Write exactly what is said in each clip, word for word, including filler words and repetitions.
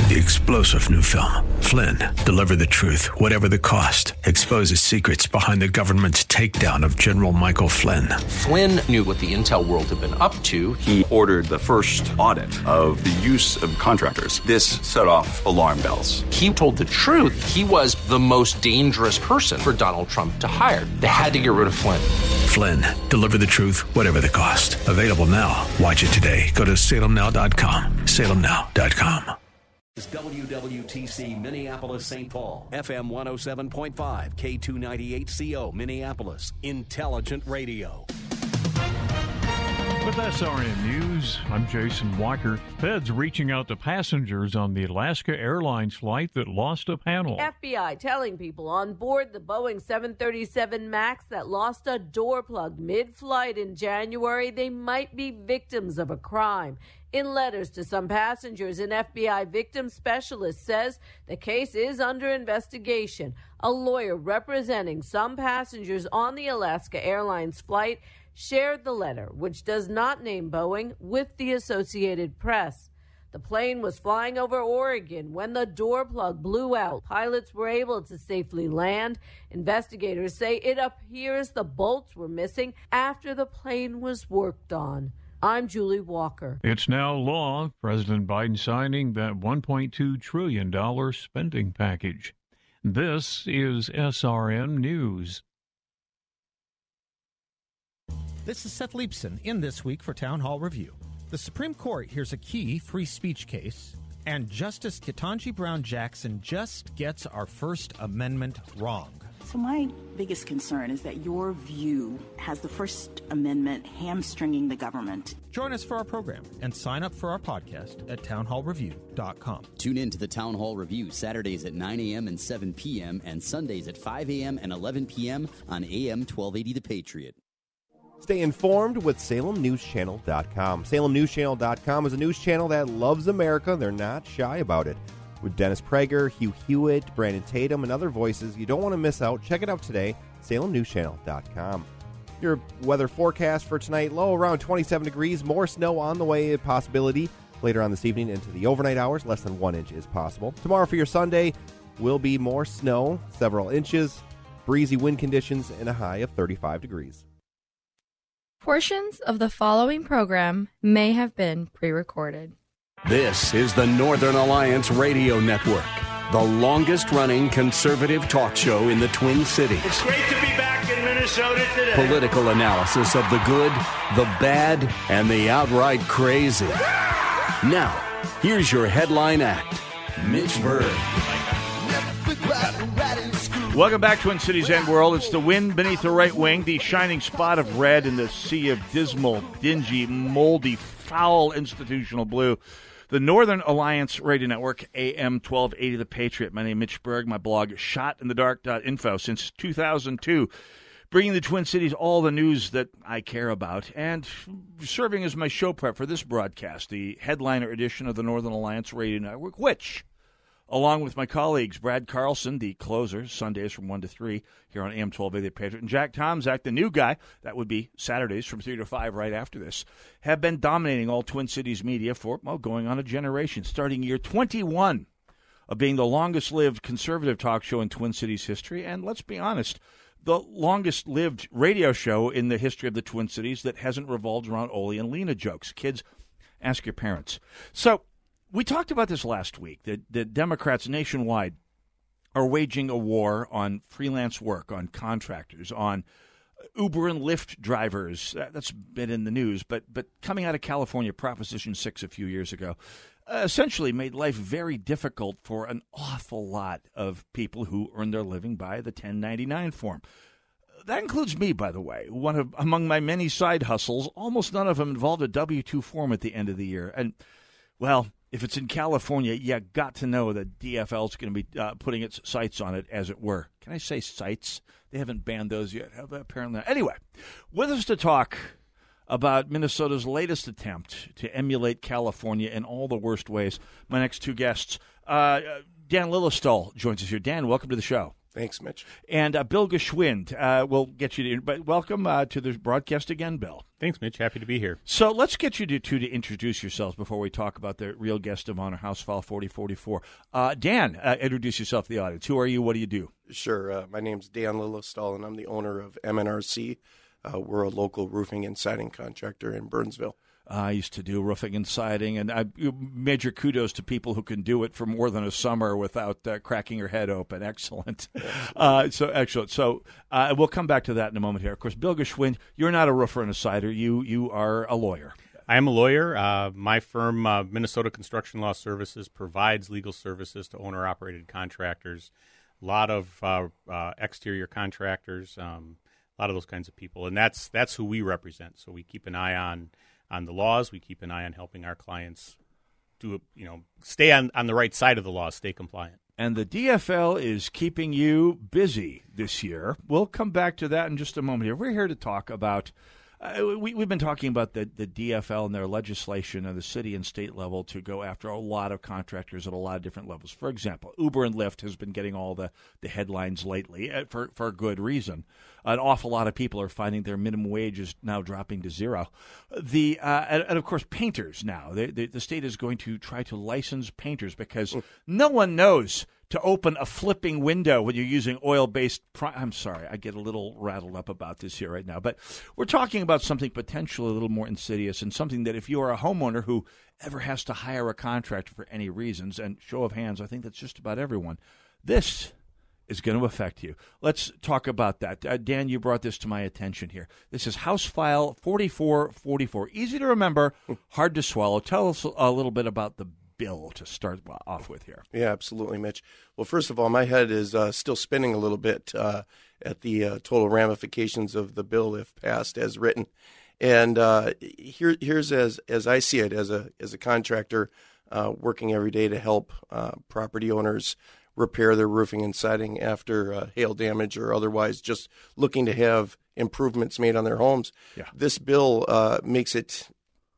The explosive new film, Flynn, deliver the truth, whatever the cost, exposes secrets behind the government's takedown of General Michael Flynn. Flynn knew what the intel world had been up to. He ordered the first audit of the use of contractors. This set off alarm bells. He told the truth. He was the most dangerous person for Donald Trump to hire. They had to get rid of Flynn. Flynn, deliver the truth, whatever the cost. Available now. Watch it today. Go to salem now dot com. salem now dot com. W W T C Minneapolis Saint Paul, F M one oh seven point five, K two ninety-eight C O Minneapolis, Intelligent Radio. With S R N News, I'm Jason Walker. Feds reaching out to passengers on the Alaska Airlines flight that lost a panel. F B I telling people on board the Boeing seven thirty-seven MAX that lost a door plug mid-flight in January they might be victims of a crime. In letters to some passengers, an F B I victim specialist says the case is under investigation. A lawyer representing some passengers on the Alaska Airlines flight shared the letter, which does not name Boeing, with the Associated Press. The plane was flying over Oregon when the door plug blew out. Pilots were able to safely land. Investigators say it appears the bolts were missing after the plane was worked on. I'm Julie Walker. It's now law. President Biden signing that one point two trillion dollars spending package. This is S R M News. This is Seth Leibson in This Week for Town Hall Review. The Supreme Court hears a key free speech case, and Justice Ketanji Brown Jackson just gets our First Amendment wrong. So my biggest concern is that your view has the First Amendment hamstringing the government. Join us for our program and sign up for our podcast at town hall review dot com. Tune in to the Town Hall Review Saturdays at nine a.m. and seven p.m. and Sundays at five a.m. and eleven p.m. on A M twelve eighty The Patriot. Stay informed with Salem News Channel dot com. Salem News Channel dot com is a news channel that loves America. They're not shy about it. With Dennis Prager, Hugh Hewitt, Brandon Tatum, and other voices, you don't want to miss out. Check it out today, Salem News Channel dot com. Your weather forecast for tonight, low around twenty-seven degrees. More snow on the way, a possibility. Later on this evening into the overnight hours, less than one inch is possible. Tomorrow for your Sunday will be more snow, several inches, breezy wind conditions, and a high of thirty-five degrees. Portions of the following program may have been pre-recorded. This is the Northern Alliance Radio Network, the longest-running conservative talk show in the Twin Cities. It's great to be back in Minnesota today. Political analysis of the good, the bad, and the outright crazy. Now, here's your headline act, Mitch Berg. Welcome back, Twin Cities and World. It's the wind beneath the right wing, the shining spot of red in the sea of dismal, dingy, moldy, foul institutional blue. The Northern Alliance Radio Network, A M twelve eighty The Patriot. My name is Mitch Berg. My blog, shot in the dark dot info, since two thousand two. Bringing the Twin Cities all the news that I care about, and serving as my show prep for this broadcast, the headliner edition of the Northern Alliance Radio Network, which, along with my colleagues, Brad Carlson, the closer, Sundays from one to three, here on A M twelve eighty The Patriot, and Jack Tomczak, the new guy, that would be Saturdays from three to five right after this, have been dominating all Twin Cities media for, well, going on a generation, starting year twenty-one of being the longest-lived conservative talk show in Twin Cities history, and let's be honest, the longest-lived radio show in the history of the Twin Cities that hasn't revolved around Ole and Lena jokes. Kids, ask your parents. So, we talked about this last week, that the Democrats nationwide are waging a war on freelance work, on contractors, on Uber and Lyft drivers. That's been in the news, but but coming out of California, Proposition six a few years ago, uh, essentially made life very difficult for an awful lot of people who earn their living by the ten ninety-nine form. That includes me, by the way. One of among my many side hustles, almost none of them involved a W two form at the end of the year. And, well, if it's in California, you got to know that D F L is going to be uh, putting its sights on it, as it were. Can I say sights? They haven't banned those yet, have they? Apparently. Anyway, with us to talk about Minnesota's latest attempt to emulate California in all the worst ways, my next two guests. Uh, Dan Lillestall joins us here. Dan, welcome to the show. Thanks, Mitch. And uh, Bill Geschwind uh, will get you to, but welcome uh, to the broadcast again, Bill. Thanks, Mitch. Happy to be here. So let's get you to two to introduce yourselves before we talk about the real guest of honor, House File forty forty-four. Uh, Dan, uh, introduce yourself to the audience. Who are you? What do you do? Sure. Uh, my name's Dan Lillestall, and I'm the owner of M N R C. Uh, we're a local roofing and siding contractor in Burnsville. I used to do roofing and siding, and I, major kudos to people who can do it for more than a summer without uh, cracking your head open. Excellent. Uh, so excellent. So uh, we'll come back to that in a moment here. Of course, Bill Geschwind, you're not a roofer and a sider. You you are a lawyer. I am a lawyer. Uh, my firm, uh, Minnesota Construction Law Services, provides legal services to owner-operated contractors. A lot of uh, uh, exterior contractors, um, a lot of those kinds of people, and that's that's who we represent. So we keep an eye on. on the laws. We keep an eye on helping our clients do, you know, stay on, on the right side of the law, stay compliant. And the D F L is keeping you busy this year. We'll come back to that in just a moment here. We're here to talk about, uh, we, we've been talking about the, the D F L and their legislation at the city and state level to go after a lot of contractors at a lot of different levels. For example, Uber and Lyft has been getting all the, the headlines lately uh, for, for good reason. An awful lot of people are finding their minimum wage is now dropping to zero. The uh, and, and, of course, painters now. They, they, the state is going to try to license painters because mm. no one knows to open a flipping window when you're using oil-based pri- I'm sorry, I get a little rattled up about this here right now. But we're talking about something potentially a little more insidious and something that if you are a homeowner who ever has to hire a contractor for any reasons, and show of hands, I think that's just about everyone, this is going to affect you. Let's talk about that. Uh, Dan, you brought this to my attention here. This is House File forty-four forty-four. Easy to remember, hard to swallow. Tell us a little bit about the bill to start off with here. Yeah, absolutely, Mitch. Well, first of all, my head is uh, still spinning a little bit uh, at the uh, total ramifications of the bill if passed as written. And uh, here, here's as as I see it as a as a contractor uh, working every day to help uh, property owners repair their roofing and siding after uh, hail damage or otherwise just looking to have improvements made on their homes. Yeah. This bill uh, makes it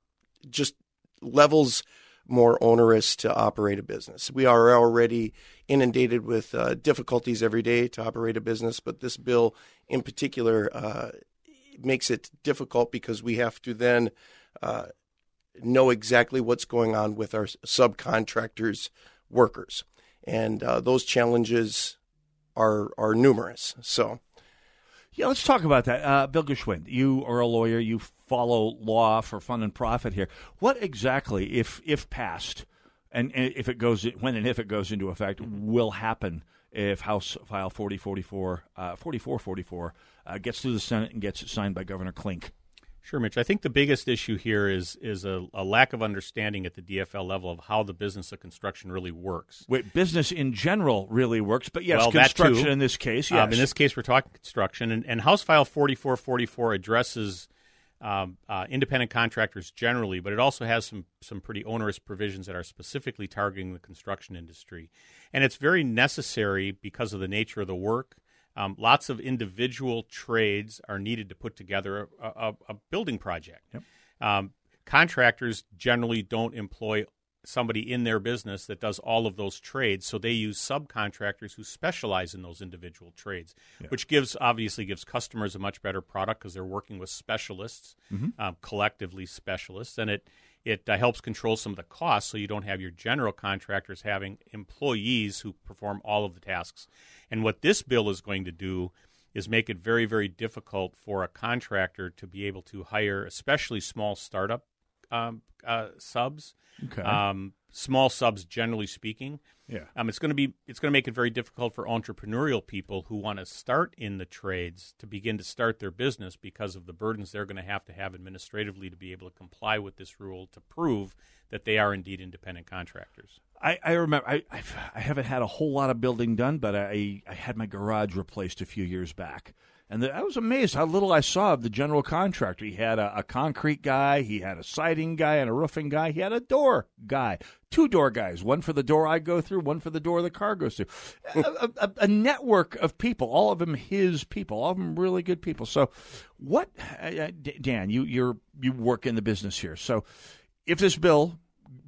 just levels more onerous to operate a business. We are already inundated with uh, difficulties every day to operate a business, but this bill in particular uh, makes it difficult because we have to then uh, know exactly what's going on with our subcontractors' workers. And uh, those challenges are are numerous. So, yeah, let's talk about that. Uh, Bill Geschwind, you are a lawyer. You follow law for fun and profit here. What exactly, if if passed, and, and if it goes when and if it goes into effect, will happen if House File forty forty-four, uh, forty-four forty-four uh, gets through the Senate and gets signed by Governor Klink? Sure, Mitch. I think the biggest issue here is is a, a lack of understanding at the D F L level of how the business of construction really works. Wait, business in general really works, but yes, well, construction that too. in this case, yes. Um, in this case, we're talking construction, and, and House File forty-four forty-four addresses um, uh, independent contractors generally, but it also has some some pretty onerous provisions that are specifically targeting the construction industry. And it's very necessary because of the nature of the work. Um, lots of individual trades are needed to put together a, a, a building project. Yep. Um, contractors generally don't employ somebody in their business that does all of those trades, so they use subcontractors who specialize in those individual trades, yeah. which gives obviously gives customers a much better product because they're working with specialists, mm-hmm. um, collectively specialists, and it It uh, helps control some of the costs so you don't have your general contractors having employees who perform all of the tasks. And what this bill is going to do is make it very, very difficult for a contractor to be able to hire, especially small startup um, uh, subs, okay. um, small subs generally speaking. Yeah. Um, it's going to be it's going to make it very difficult for entrepreneurial people who want to start in the trades to begin to start their business because of the burdens they're going to have to have administratively to be able to comply with this rule to prove that they are indeed independent contractors. I, I remember I I've, I haven't had a whole lot of building done, but I I had my garage replaced a few years back. And the, I was amazed how little I saw of the general contractor. He had a, a concrete guy, he had a siding guy and a roofing guy, he had a door guy, two door guys, one for the door I go through, one for the door the car goes through. a, a, a network of people, all of them his people, all of them really good people. So what, uh, Dan, you you're you work in the business here. So if this bill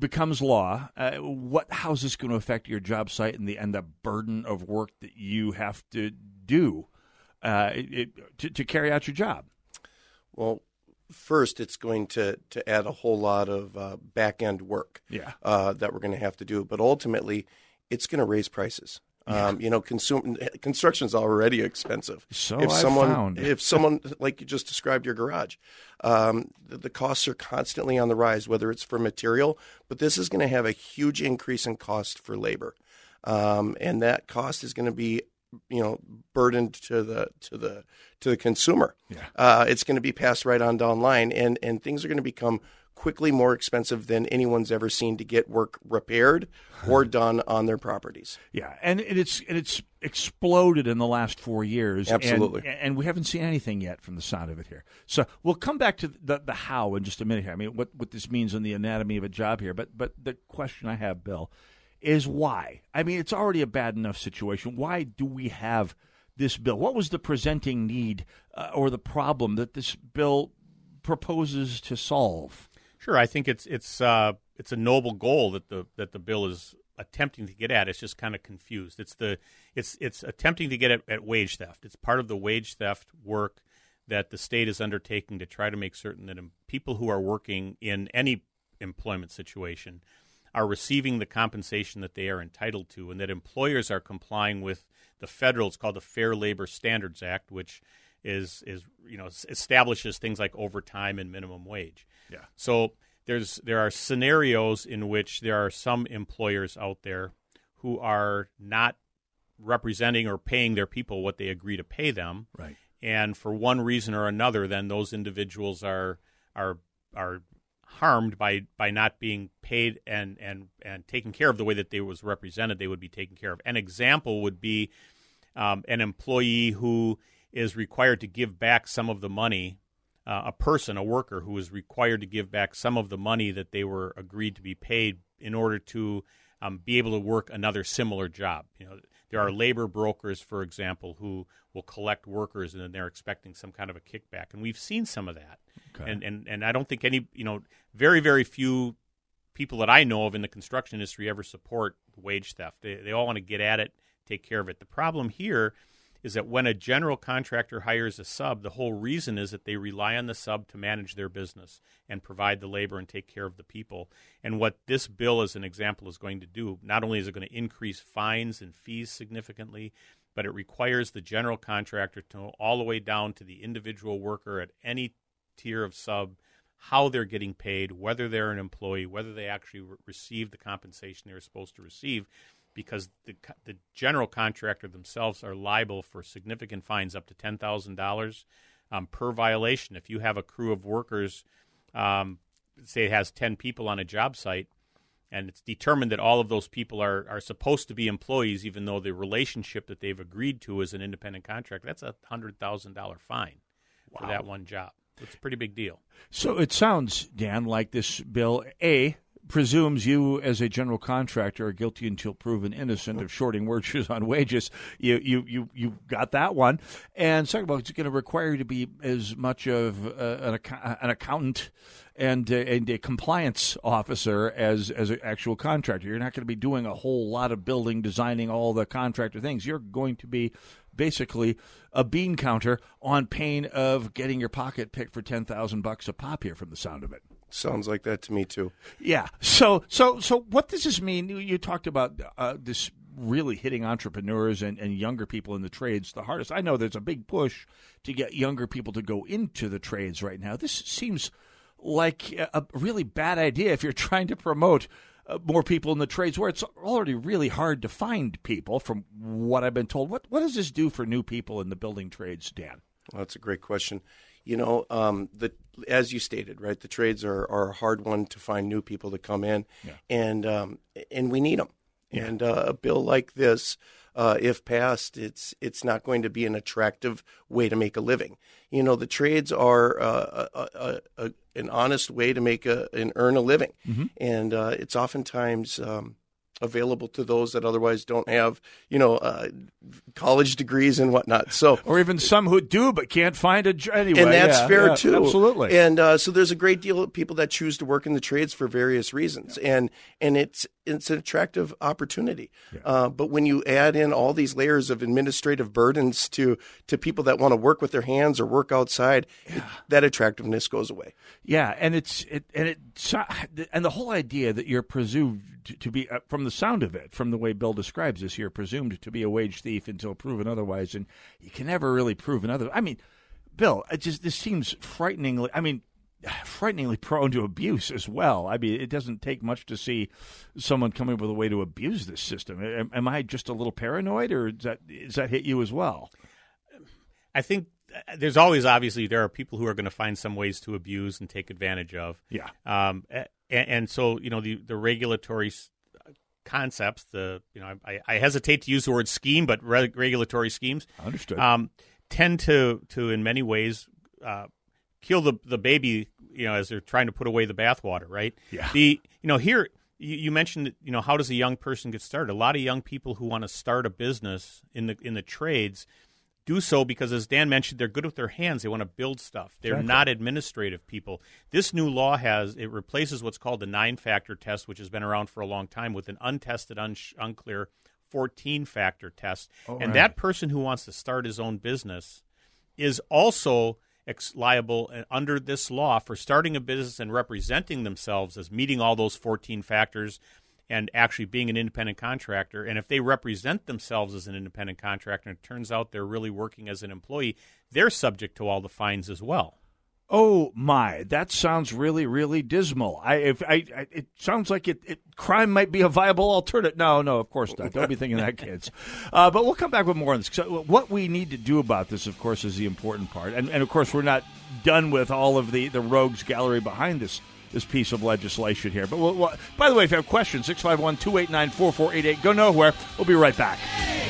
becomes law, uh, what how is this going to affect your job site and the and the burden of work that you have to do uh, it, to, to carry out your job? Well, first, it's going to, to add a whole lot of uh, back-end work yeah. uh, that we're going to have to do. But ultimately, it's going to raise prices. Yeah. Um, you know, consum- construction is already expensive. So if I've someone, found. If someone, like you just described your garage, um, the, the costs are constantly on the rise, whether it's for material, but this is going to have a huge increase in cost for labor. Um, and that cost is going to be, you know, burdened to the to the to the consumer. Yeah. Uh, it's going to be passed right on down line, and and things are going to become quickly more expensive than anyone's ever seen to get work repaired or done on their properties. Yeah, and it's and it's exploded in the last four years. Absolutely. And, and we haven't seen anything yet from the sound of it here. So we'll come back to the, the how in just a minute here. I mean, what, what this means in the anatomy of a job here. But but the question I have, Bill, is why? I mean, it's already a bad enough situation. Why do we have this bill? What was the presenting need uh, or the problem that this bill proposes to solve? Sure, I think it's it's uh, it's a noble goal that the that the bill is attempting to get at. It's just kind of confused. It's the it's it's attempting to get at, at wage theft. It's part of the wage theft work that the state is undertaking to try to make certain that people who are working in any employment situation are receiving the compensation that they are entitled to, and that employers are complying with the federal. It's called the Fair Labor Standards Act, which is is you know establishes things like overtime and minimum wage. Yeah. So there's there are scenarios in which there are some employers out there who are not representing or paying their people what they agree to pay them. Right. And for one reason or another, then those individuals are are are harmed by, by not being paid and, and, and taken care of the way that they was represented they would be taken care of. An example would be um, an employee who is required to give back some of the money. Uh, a person, a worker, who is required to give back some of the money that they were agreed to be paid in order to um, be able to work another similar job. You know, there are labor brokers, for example, who will collect workers and then they're expecting some kind of a kickback, and we've seen some of that. Okay. And and and I don't think any, you know, very very few people that I know of in the construction industry ever support wage theft. They they all want to get at it, take care of it. The problem here is that when a general contractor hires a sub, the whole reason is that they rely on the sub to manage their business and provide the labor and take care of the people. And what this bill, as an example, is going to do, not only is it going to increase fines and fees significantly, but it requires the general contractor to know all the way down to the individual worker at any tier of sub how they're getting paid, whether they're an employee, whether they actually re- receive the compensation they're supposed to receive, because the the general contractor themselves are liable for significant fines up to ten thousand dollars um, per violation. If you have a crew of workers, um, say it has ten people on a job site, and it's determined that all of those people are, are supposed to be employees, even though the relationship that they've agreed to is an independent contract, that's a one hundred thousand dollars fine wow. for that one job. It's a pretty big deal. So it sounds, Dan, like this bill, A, presumes you as a general contractor are guilty until proven innocent of shorting wages on wages. You you you you got that one. And second of all, it's going to require you to be as much of uh, an, ac- an accountant and uh, and a compliance officer as as an actual contractor. You're not going to be doing a whole lot of building, designing all the contractor things. You're going to be basically a bean counter on pain of getting your pocket picked for ten thousand bucks a pop here from the sound of it. Sounds like that to me too. Yeah. So so so what does this mean? You talked about uh, this really hitting entrepreneurs and, and younger people in the trades the hardest. I know there's a big push to get younger people to go into the trades right now. This seems like a really bad idea if you're trying to promote uh, more people in the trades where it's already really hard to find people, from what I've been told. What what does this do for new people in the building trades, Dan? Well, that's a great question. You know, um, the as you stated, right, the trades are, are a hard one to find new people to come in, yeah. and um, and we need them. Yeah. And uh, a bill like this, uh, if passed, it's it's not going to be an attractive way to make a living. You know, the trades are uh, a, a, a, an honest way to make a and earn a living, mm-hmm. and uh, it's oftentimes um, available to those that otherwise don't have, you know, uh, college degrees and whatnot. So, or even some who do but can't find a job anyway. And that's yeah, fair yeah, too. Absolutely. And uh, so there's a great deal of people that choose to work in the trades for various reasons, and and it's it's an attractive opportunity. Yeah. Uh, but when you add in all these layers of administrative burdens to to people that want to work with their hands or work outside, yeah. it, that attractiveness goes away. Yeah, and it's it and it and the whole idea that you're presumed to be, uh, from the sound of it, from the way Bill describes this, you're presumed to be a wage thief until proven otherwise, and you can never really prove another. I mean, Bill, it just this seems frighteningly. I mean, frighteningly prone to abuse as well. I mean, it doesn't take much to see someone coming up with a way to abuse this system. Am, am I just a little paranoid, or does that does that hit you as well? I think there's always, obviously, there are people who are going to find some ways to abuse and take advantage of. Yeah. Um, and, and so, you know, the, the regulatory concepts, the, you know, I, I hesitate to use the word scheme, but re- regulatory schemes. Understood. Um, tend to, to, in many ways, uh, kill the, the baby, you know, as they're trying to put away the bathwater, right? Yeah. The, you know, here, you, you mentioned, you know, how does a young person get started? A lot of young people who want to start a business in the in the trades do so because, as Dan mentioned, they're good with their hands. They want to build stuff. They're exactly. not administrative people. This new law has, it replaces what's called the nine-factor test, which has been around for a long time, with an untested, un- unclear fourteen-factor test. Oh, and right. that person who wants to start his own business is also ex- liable under this law for starting a business and representing themselves as meeting all those fourteen factors and actually being an independent contractor. And if they represent themselves as an independent contractor and it turns out they're really working as an employee, they're subject to all the fines as well. Oh my! That sounds really, really dismal. I, if I, I it sounds like it, it. Crime might be a viable alternative. No, no, of course not. Don't be thinking that, kids. Uh, but we'll come back with more on this. So what we need to do about this, of course, is the important part. And, and of course, we're not done with all of the, the rogues gallery behind this this piece of legislation here. But we'll, we'll, by the way, if you have questions, six five one, two eight nine, four four eight eight. Go nowhere. We'll be right back.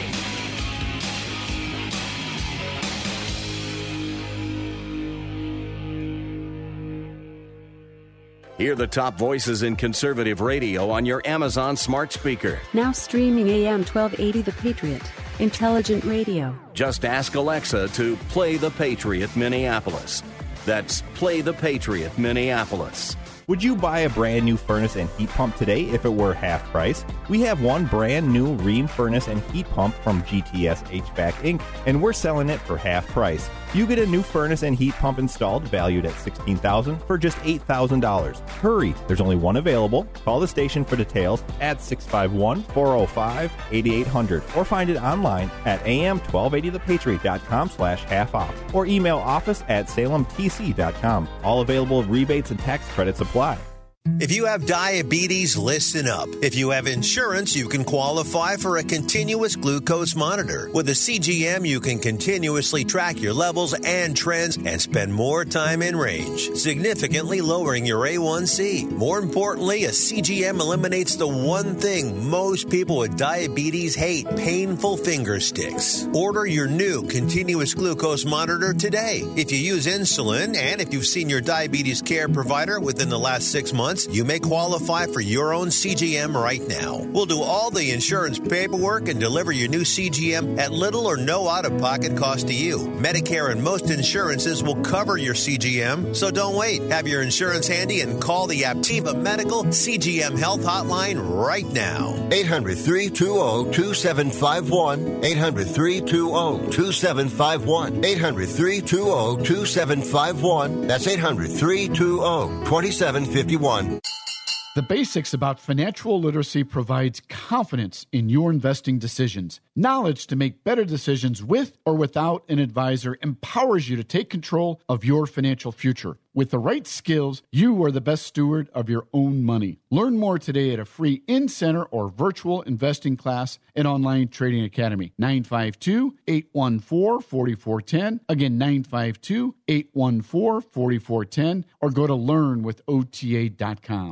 Hear the top voices in conservative radio on your Amazon smart speaker. Now streaming A M twelve eighty The Patriot. Intelligent radio. Just ask Alexa to play The Patriot Minneapolis. That's Play The Patriot Minneapolis. Would you buy a brand new furnace and heat pump today if it were half price? We have one brand new Rheem furnace and heat pump from G T S H V A C Incorporated, and we're selling it for half price. You get a new furnace and heat pump installed valued at sixteen thousand dollars for just eight thousand dollars. Hurry, there's only one available. Call the station for details at six five one, four oh five, eight eight hundred or find it online at A M twelve eighty the patriot dot com slash half off or email office at salem t c dot com. All available rebates and tax credits apply. If you have diabetes, listen up. If you have insurance, you can qualify for a continuous glucose monitor. With a C G M, you can continuously track your levels and trends and spend more time in range, significantly lowering your A one C. More importantly, a C G M eliminates the one thing most people with diabetes hate, painful finger sticks. Order your new continuous glucose monitor today. If you use insulin and if you've seen your diabetes care provider within the last six months, you may qualify for your own C G M right now. We'll do all the insurance paperwork and deliver your new C G M at little or no out-of-pocket cost to you. Medicare and most insurances will cover your C G M, so don't wait. Have your insurance handy and call the Aptiva Medical C G M Health Hotline right now. eight hundred, three two zero, two seven five one. eight hundred, three two zero, two seven five one. eight hundred, three two zero, two seven five one. That's eight hundred, three two zero, two seven five one. The Basics About Financial Literacy provides confidence in your investing decisions. Knowledge to make better decisions with or without an advisor empowers you to take control of your financial future. With the right skills, you are the best steward of your own money. Learn more today at a free in-center or virtual investing class at Online Trading Academy. nine five two, eight one four, four four one zero. Again, nine five two, eight one four, four four one zero. Or go to learn with O T A dot com.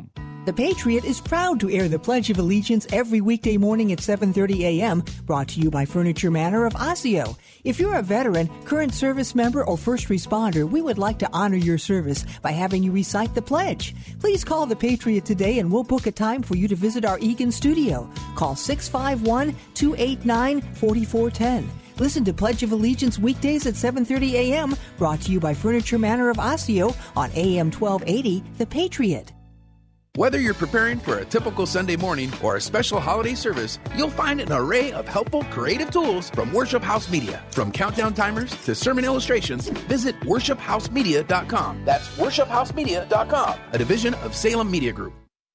The Patriot is proud to air the Pledge of Allegiance every weekday morning at seven thirty a.m., brought to you by Furniture Manor of Osseo. If you're a veteran, current service member, or first responder, we would like to honor your service by having you recite the pledge. Please call the Patriot today and we'll book a time for you to visit our Eagan studio. Call six five one, two eight nine, four four one zero. Listen to Pledge of Allegiance weekdays at seven thirty a.m., brought to you by Furniture Manor of Osseo on A M twelve eighty, The Patriot. Whether you're preparing for a typical Sunday morning or a special holiday service, you'll find an array of helpful, creative tools from Worship House Media. From countdown timers to sermon illustrations, visit worship house media dot com. That's worship house media dot com, a division of Salem Media Group.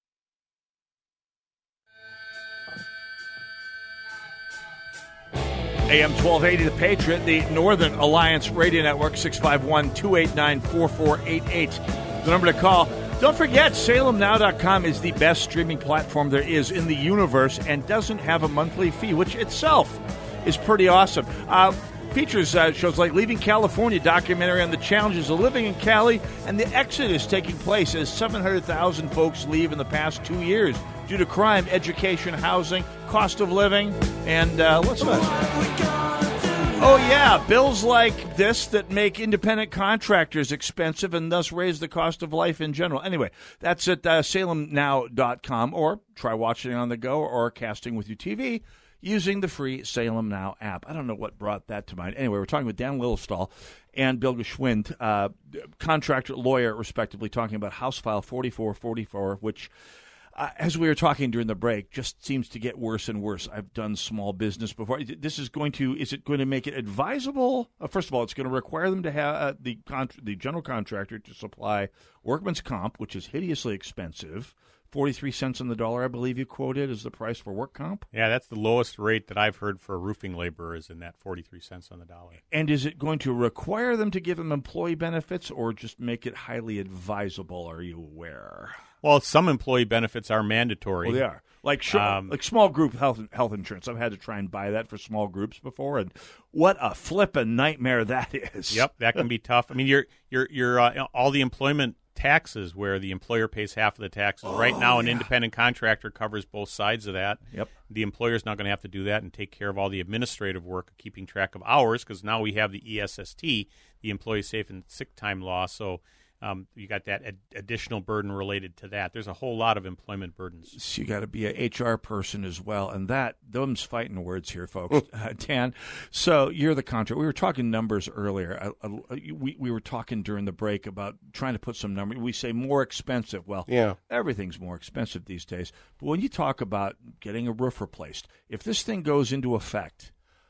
A M twelve eighty, The Patriot, the Northern Alliance Radio Network, six five one, two eight nine, four four eight eight. The number to call. Don't forget, Salem Now dot com is the best streaming platform there is in the universe and doesn't have a monthly fee, which itself is pretty awesome. Uh, features uh, shows like Leaving California, documentary on the challenges of living in Cali, and the exodus taking place as seven hundred thousand folks leave in the past two years due to crime, education, housing, cost of living, and uh, what's that? Oh, yeah, bills like this that make independent contractors expensive and thus raise the cost of life in general. Anyway, that's at uh, Salem Now dot com, or try watching it on the go or casting with your T V using the free Salem Now app. I don't know what brought that to mind. Anyway, we're talking with Dan Littlestall and Bill Geschwind, uh, contractor, lawyer, respectively, talking about House File forty-four forty-four, which... Uh, as we were talking during the break, just seems to get worse and worse. I've done small business before. This is going to, is it going to make it advisable? Uh, first of all, it's going to require them to have uh, the con- the general contractor to supply workman's comp, which is hideously expensive. forty-three cents on the dollar, I believe you quoted, is the price for work comp. Yeah, that's the lowest rate that I've heard for a roofing laborer is in that forty-three cents on the dollar. And is it going to require them to give them employee benefits or just make it highly advisable? Are you aware? Well, some employee benefits are mandatory. Well, they are. Like sh- um, like small group health health insurance. I've had to try and buy that for small groups before, and what a flippin' nightmare that is. Yep, that can be tough. I mean, you're you're you're uh, all the employment taxes where the employer pays half of the taxes. Oh, right now, an yeah. independent contractor covers both sides of that. Yep. The employer's not going to have to do that and take care of all the administrative work of keeping track of hours because now we have the E S S T, the Employee Safe and Sick Time Law. So um, you got that ad- additional burden related to that. There's a whole lot of employment burdens. So you got to be a H R person as well, and that them's fighting words here, folks. uh, Dan, so you're the contractor. We were talking numbers earlier. Uh, uh, we we were talking during the break about trying to put some numbers. We say more expensive. Well, yeah. everything's more expensive these days. But when you talk about getting a roof replaced, if this thing goes into effect,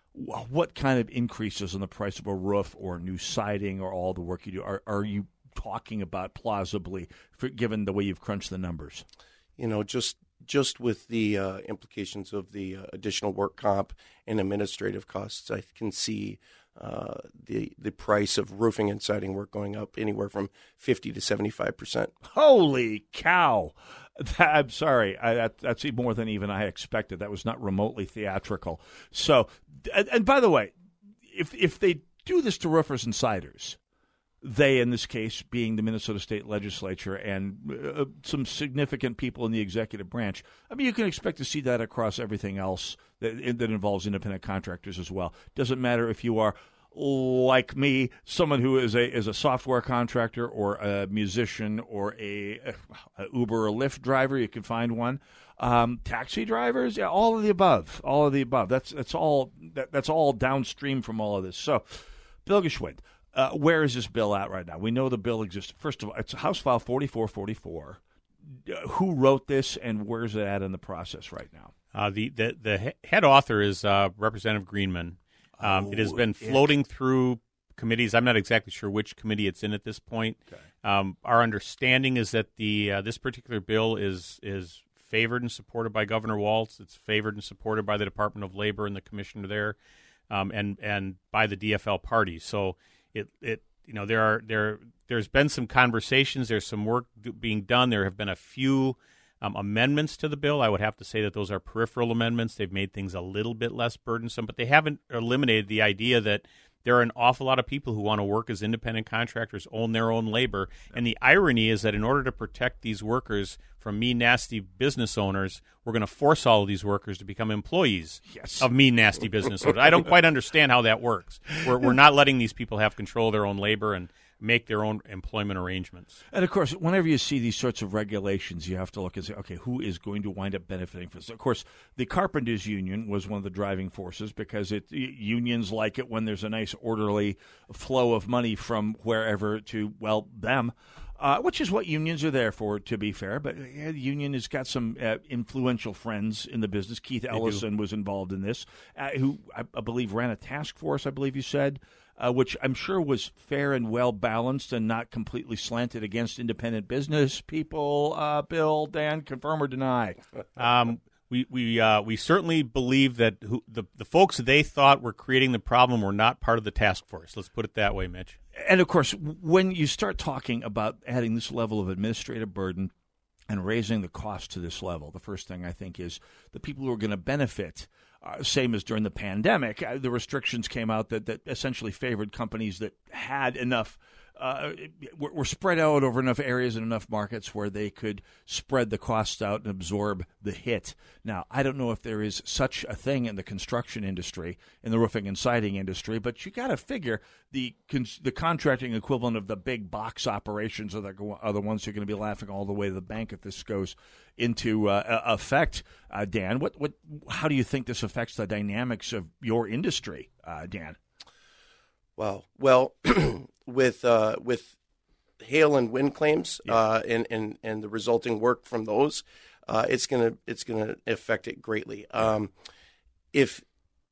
what kind of increases in the price of a roof or new siding or all the work you do are, are you talking about plausibly, for, given the way you've crunched the numbers? You know, just just with the uh, implications of the uh, additional work comp and administrative costs, I can see uh, the the price of roofing and siding work going up anywhere from fifty to seventy-five percent. Holy cow! That, I'm sorry, I, that, that's more than even I expected. That was not remotely theatrical. So, and, and by the way, if if they do this to roofers and siders, they, in this case, being the Minnesota State Legislature and uh, some significant people in the executive branch, I mean, you can expect to see that across everything else that, that involves independent contractors as well. Doesn't matter if you are, like me, someone who is a is a software contractor or a musician or a, a Uber or Lyft driver. You can find one. Um, taxi drivers, yeah, all of the above, all of the above. That's that's all that, that's all downstream from all of this. So, Bill Geschwind. Uh, where is this bill at right now? We know the bill exists. First of all, it's House File forty-four forty-four. Uh, who wrote this, and where's it at in the process right now? Uh, the, the the head author is uh, Representative Greenman. Um, oh, it has been floating it. through committees. I'm not exactly sure which committee it's in at this point. Okay. Um, our understanding is that the uh, this particular bill is is favored and supported by Governor Walz. It's favored and supported by the Department of Labor and the commissioner there, um, and and by the D F L party. So. It, it, you know, there are there there's been some conversations. There's some work being done. There have been a few um, amendments to the bill. I would have to say that those are peripheral amendments. They've made things a little bit less burdensome, but they haven't eliminated the idea that there are an awful lot of people who want to work as independent contractors, own their own labor. And the irony is that in order to protect these workers from mean, nasty business owners, we're going to force all of these workers to become employees yes. of mean, nasty business owners. I don't quite understand how that works. We're, we're not letting these people have control of their own labor and make their own employment arrangements. And, of course, whenever you see these sorts of regulations, you have to look and say, okay, who is going to wind up benefiting from this? Of course, the Carpenters Union was one of the driving forces because it unions like it when there's a nice orderly flow of money from wherever to, well, them. Uh, which is what unions are there for, to be fair. But yeah, the union has got some uh, influential friends in the business. Keith Ellison was involved in this, uh, who I, I believe ran a task force, I believe you said, uh, which I'm sure was fair and well-balanced and not completely slanted against independent business people. Uh, Bill, Dan, confirm or deny? Um, we we uh, we certainly believe that who, the, the folks they thought were creating the problem were not part of the task force. Let's put it that way, Mitch. And, of course, when you start talking about adding this level of administrative burden and raising the cost to this level, the first thing I think is the people who are going to benefit, uh, same as during the pandemic, uh, the restrictions came out that, that essentially favored companies that had enough Uh, were, were spread out over enough areas and enough markets where they could spread the costs out and absorb the hit. Now, I don't know if there is such a thing in the construction industry, in the roofing and siding industry, but you got to figure the the contracting equivalent of the big box operations are the, are the ones who are going to be laughing all the way to the bank if this goes into uh, effect. Uh, Dan, what what how do you think this affects the dynamics of your industry, uh, Dan? Wow. Well, with uh, with hail and wind claims yeah. uh, and, and and the resulting work from those, uh, it's gonna it's gonna affect it greatly. Um, if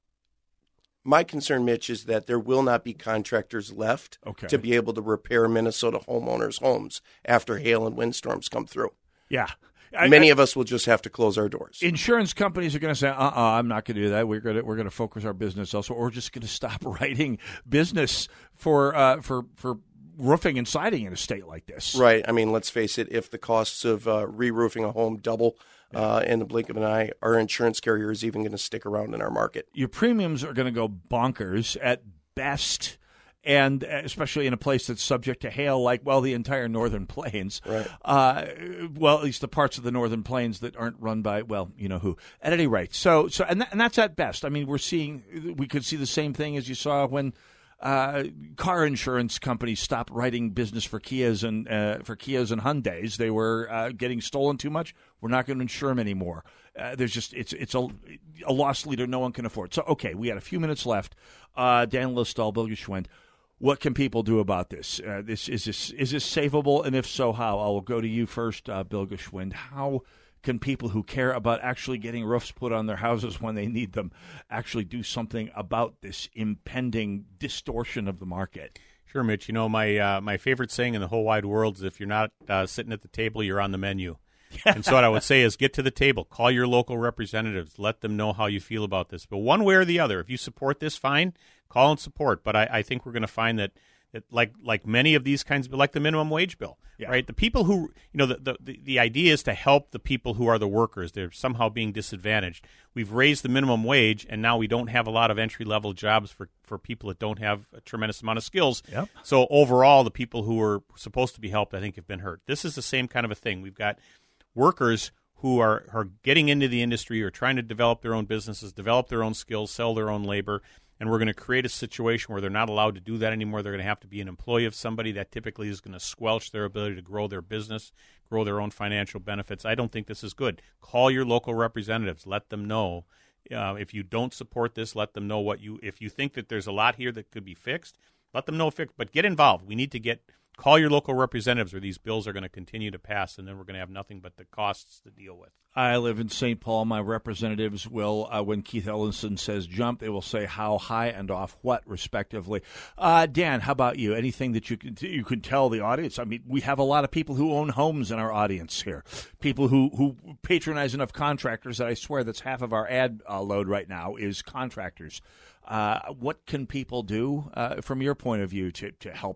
my concern, Mitch, is that there will not be contractors left okay. to be able to repair Minnesota homeowners' homes after hail and windstorms come through. Yeah. I, Many I, of us will just have to close our doors. Insurance companies are going to say, uh-uh, I'm not going to do that. We're going to we're going to focus our business elsewhere. Or we're just going to stop writing business for uh, for for roofing and siding in a state like this. Right. I mean, let's face it. If the costs of uh, re-roofing a home double uh, in the blink of an eye, our insurance carrier is even going to stick around in our market. Your premiums are going to go bonkers at best. And especially in a place that's subject to hail, like, well, the entire Northern Plains. Right. Uh, well, at least the parts of the Northern Plains that aren't run by, well, you know who. At any rate, so so and, that, and that's at best. I mean, we're seeing, we could see the same thing as you saw when uh, car insurance companies stopped writing business for Kias and uh, for Kias and Hyundais. They were uh, getting stolen too much. We're not going to insure them anymore. Uh, there's just it's it's a, a loss leader no one can afford. So okay, we had a few minutes left. Uh, Dan Listall, Bill Geschwind. What can people do about this? Uh, this is this is this savable, and if so, how? I will go to you first, uh, Bill Geschwind. How can people who care about actually getting roofs put on their houses when they need them actually do something about this impending distortion of the market? Sure, Mitch. You know, my uh, my favorite saying in the whole wide world is if you're not uh, sitting at the table, you're on the menu. And so what I would say is get to the table, call your local representatives, let them know how you feel about this. But one way or the other, if you support this, fine, call and support. But I, I think we're going to find that, that like like many of these kinds, like the minimum wage bill, yeah. right? The people who, you know, the, the, the idea is to help the people who are the workers. They're somehow being disadvantaged. We've raised the minimum wage, and now we don't have a lot of entry-level jobs for, for people that don't have a tremendous amount of skills. Yep. So overall, the people who are supposed to be helped, I think, have been hurt. This is the same kind of a thing. We've got workers who are, are getting into the industry or trying to develop their own businesses, develop their own skills, sell their own labor, and we're going to create a situation where they're not allowed to do that anymore. They're going to have to be an employee of somebody that typically is going to squelch their ability to grow their business, grow their own financial benefits. I don't think this is good. Call your local representatives. Let them know. Uh, if you don't support this, let them know what you – if you think that there's a lot here that could be fixed, let them know fixed. But get involved. We need to get – call your local representatives or these bills are going to continue to pass, and then we're going to have nothing but the costs to deal with. I live in Saint Paul. My representatives will, uh, when Keith Ellison says jump, they will say how high and off what, respectively. Uh, Dan, how about you? Anything that you can you can tell the audience? I mean, we have a lot of people who own homes in our audience here, people who, who patronize enough contractors that I swear that's half of our ad uh, load right now is contractors. Uh, what can people do, uh, from your point of view, to, to help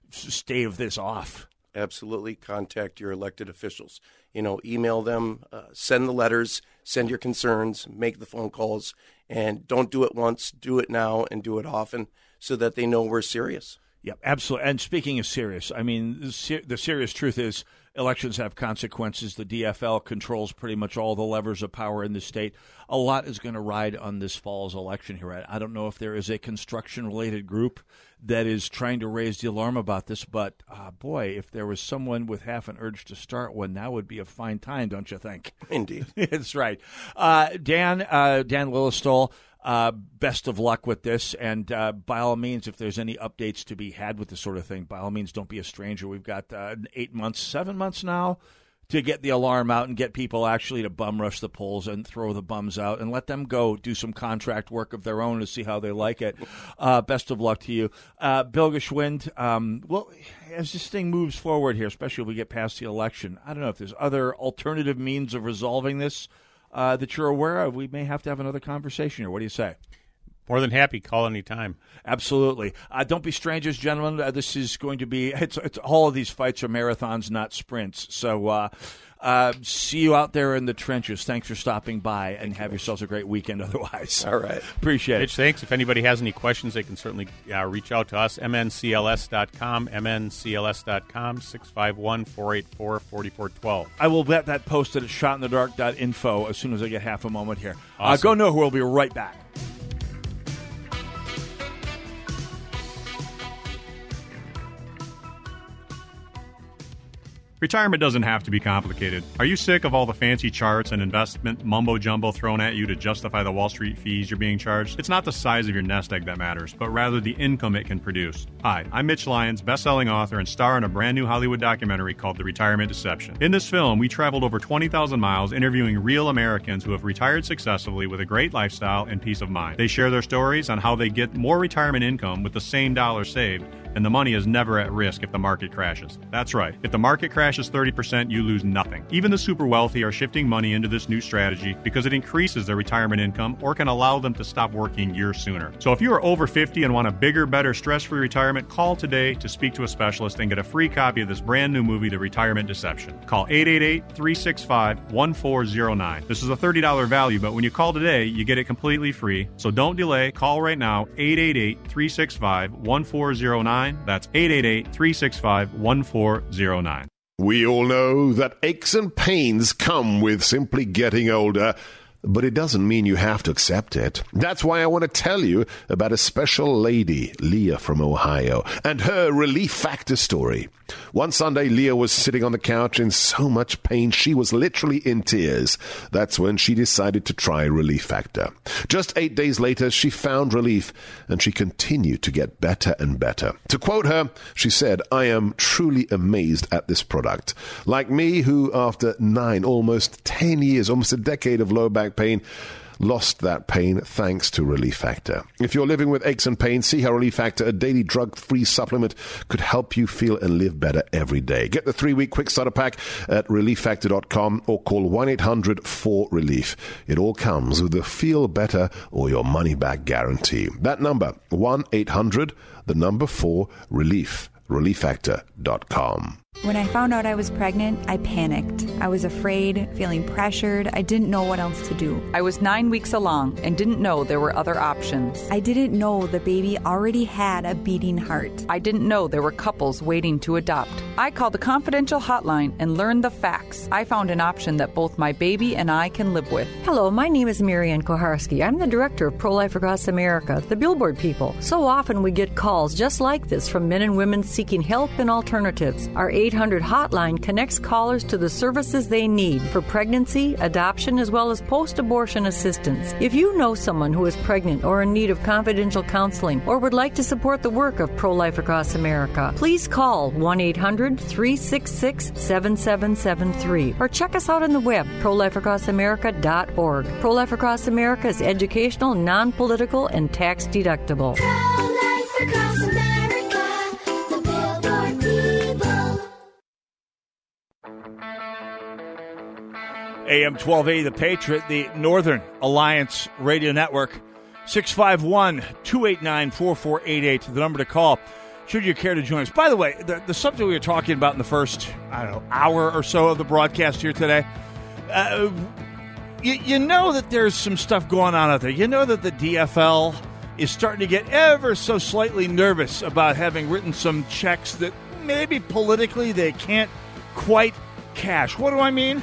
stave this off? Absolutely. Contact your elected officials. You know, email them, uh, send the letters, send your concerns, make the phone calls, and don't do it once, do it now, and do it often so that they know we're serious. Yep, absolutely. And speaking of serious, I mean, the, ser- the serious truth is elections have consequences. The D F L controls pretty much all the levers of power in the state. A lot is going to ride on this fall's election here. I, I don't know if there is a construction-related group that is trying to raise the alarm about this, but, uh, boy, if there was someone with half an urge to start one, now would be a fine time, don't you think? Indeed. That's right. Uh, Dan, uh, Dan Lillistol, Uh, best of luck with this, and uh, by all means, if there's any updates to be had with this sort of thing, by all means, don't be a stranger. We've got uh, eight months, seven months now to get the alarm out and get people actually to bum rush the polls and throw the bums out and let them go do some contract work of their own to see how they like it. Uh, best of luck to you. Uh, Bill Geschwind, um, well, as this thing moves forward here, especially if we get past the election, I don't know if there's other alternative means of resolving this Uh, that you're aware of. We may have to have another conversation here. What do you say? More than happy. Call anytime. Absolutely. Uh, don't be strangers, gentlemen. Uh, this is going to be, it's, it's all of these fights are marathons, not sprints. So uh, uh, see you out there in the trenches. Thanks for stopping by, and have yourselves a great weekend otherwise. All right. Appreciate Mitch, it. thanks. If anybody has any questions, they can certainly uh, reach out to us, M N C L S dot com, M N C L S dot com, six five one, four eight four, four four one two. I will bet that posted at shot in the dark dot info as soon as I get half a moment here. Awesome. Uh, go know who. We'll be right back. Retirement doesn't have to be complicated. Are you sick of all the fancy charts and investment mumbo-jumbo thrown at you to justify the Wall Street fees you're being charged? It's not the size of your nest egg that matters, but rather the income it can produce. Hi, I'm Mitch Lyons, best-selling author and star in a brand new Hollywood documentary called The Retirement Deception. In this film, we traveled over twenty thousand miles interviewing real Americans who have retired successfully with a great lifestyle and peace of mind. They share their stories on how they get more retirement income with the same dollar saved, and the money is never at risk if the market crashes. That's right. If the market crashes thirty percent, you lose nothing. Even the super wealthy are shifting money into this new strategy because it increases their retirement income or can allow them to stop working years sooner. So if you are over fifty and want a bigger, better, stress-free retirement, call today to speak to a specialist and get a free copy of this brand new movie, The Retirement Deception. Call eight eight eight, three six five, one four zero nine. This is a thirty dollars value, but when you call today, you get it completely free. So don't delay. Call right now, eight eight eight, three six five, one four zero nine. That's eight eight eight, three six five, one four zero nine. We all know that aches and pains come with simply getting older, but it doesn't mean you have to accept it. That's why I want to tell you about a special lady, Leah from Ohio, and her Relief Factor story. One Sunday, Leah was sitting on the couch in so much pain she was literally in tears. That's when she decided to try Relief Factor. Just eight days later, she found relief, and she continued to get better and better. To quote her, she said, "I am truly amazed at this product. Like me, who after nine, almost ten years, almost a decade of low back pain, lost that pain thanks to Relief Factor. If you're living with aches and pains, see how Relief Factor, a daily drug-free supplement, could help you feel and live better every day. Get the three-week quick starter pack at relief factor dot com or call one eight hundred four relief. It all comes with the feel better or your money-back guarantee. That number, one eight hundred, the number four, relief. relief factor dot com. When I found out I was pregnant, I panicked. I was afraid, feeling pressured. I didn't know what else to do. I was nine weeks along and didn't know there were other options. I didn't know the baby already had a beating heart. I didn't know there were couples waiting to adopt. I called the confidential hotline and learned the facts. I found an option that both my baby and I can live with. Hello, my name is Marianne Koharski. I'm the director of Pro-Life Across America, the Billboard people. So often we get calls just like this from men and women seeking help and alternatives. Our eight hundred hotline connects callers to the services they need for pregnancy, adoption, as well as post-abortion assistance. If you know someone who is pregnant or in need of confidential counseling or would like to support the work of Pro-Life Across America, please call one eight hundred, three six six, seven seven seven three or check us out on the web, pro life across america dot org. Pro-Life Across America is educational, non-political, and tax-deductible. Pro-Life Across America, the Billboard people. A M twelve eighty, The Patriot, the Northern Alliance Radio Network, six five one, two eight nine, four four eight eight, the number to call, should you care to join us. By the way, the, the subject we were talking about in the first, I don't know, hour or so of the broadcast here today, uh, you, you know that there's some stuff going on out there. You know that the D F L is starting to get ever so slightly nervous about having written some checks that maybe politically they can't quite cash. What do I mean?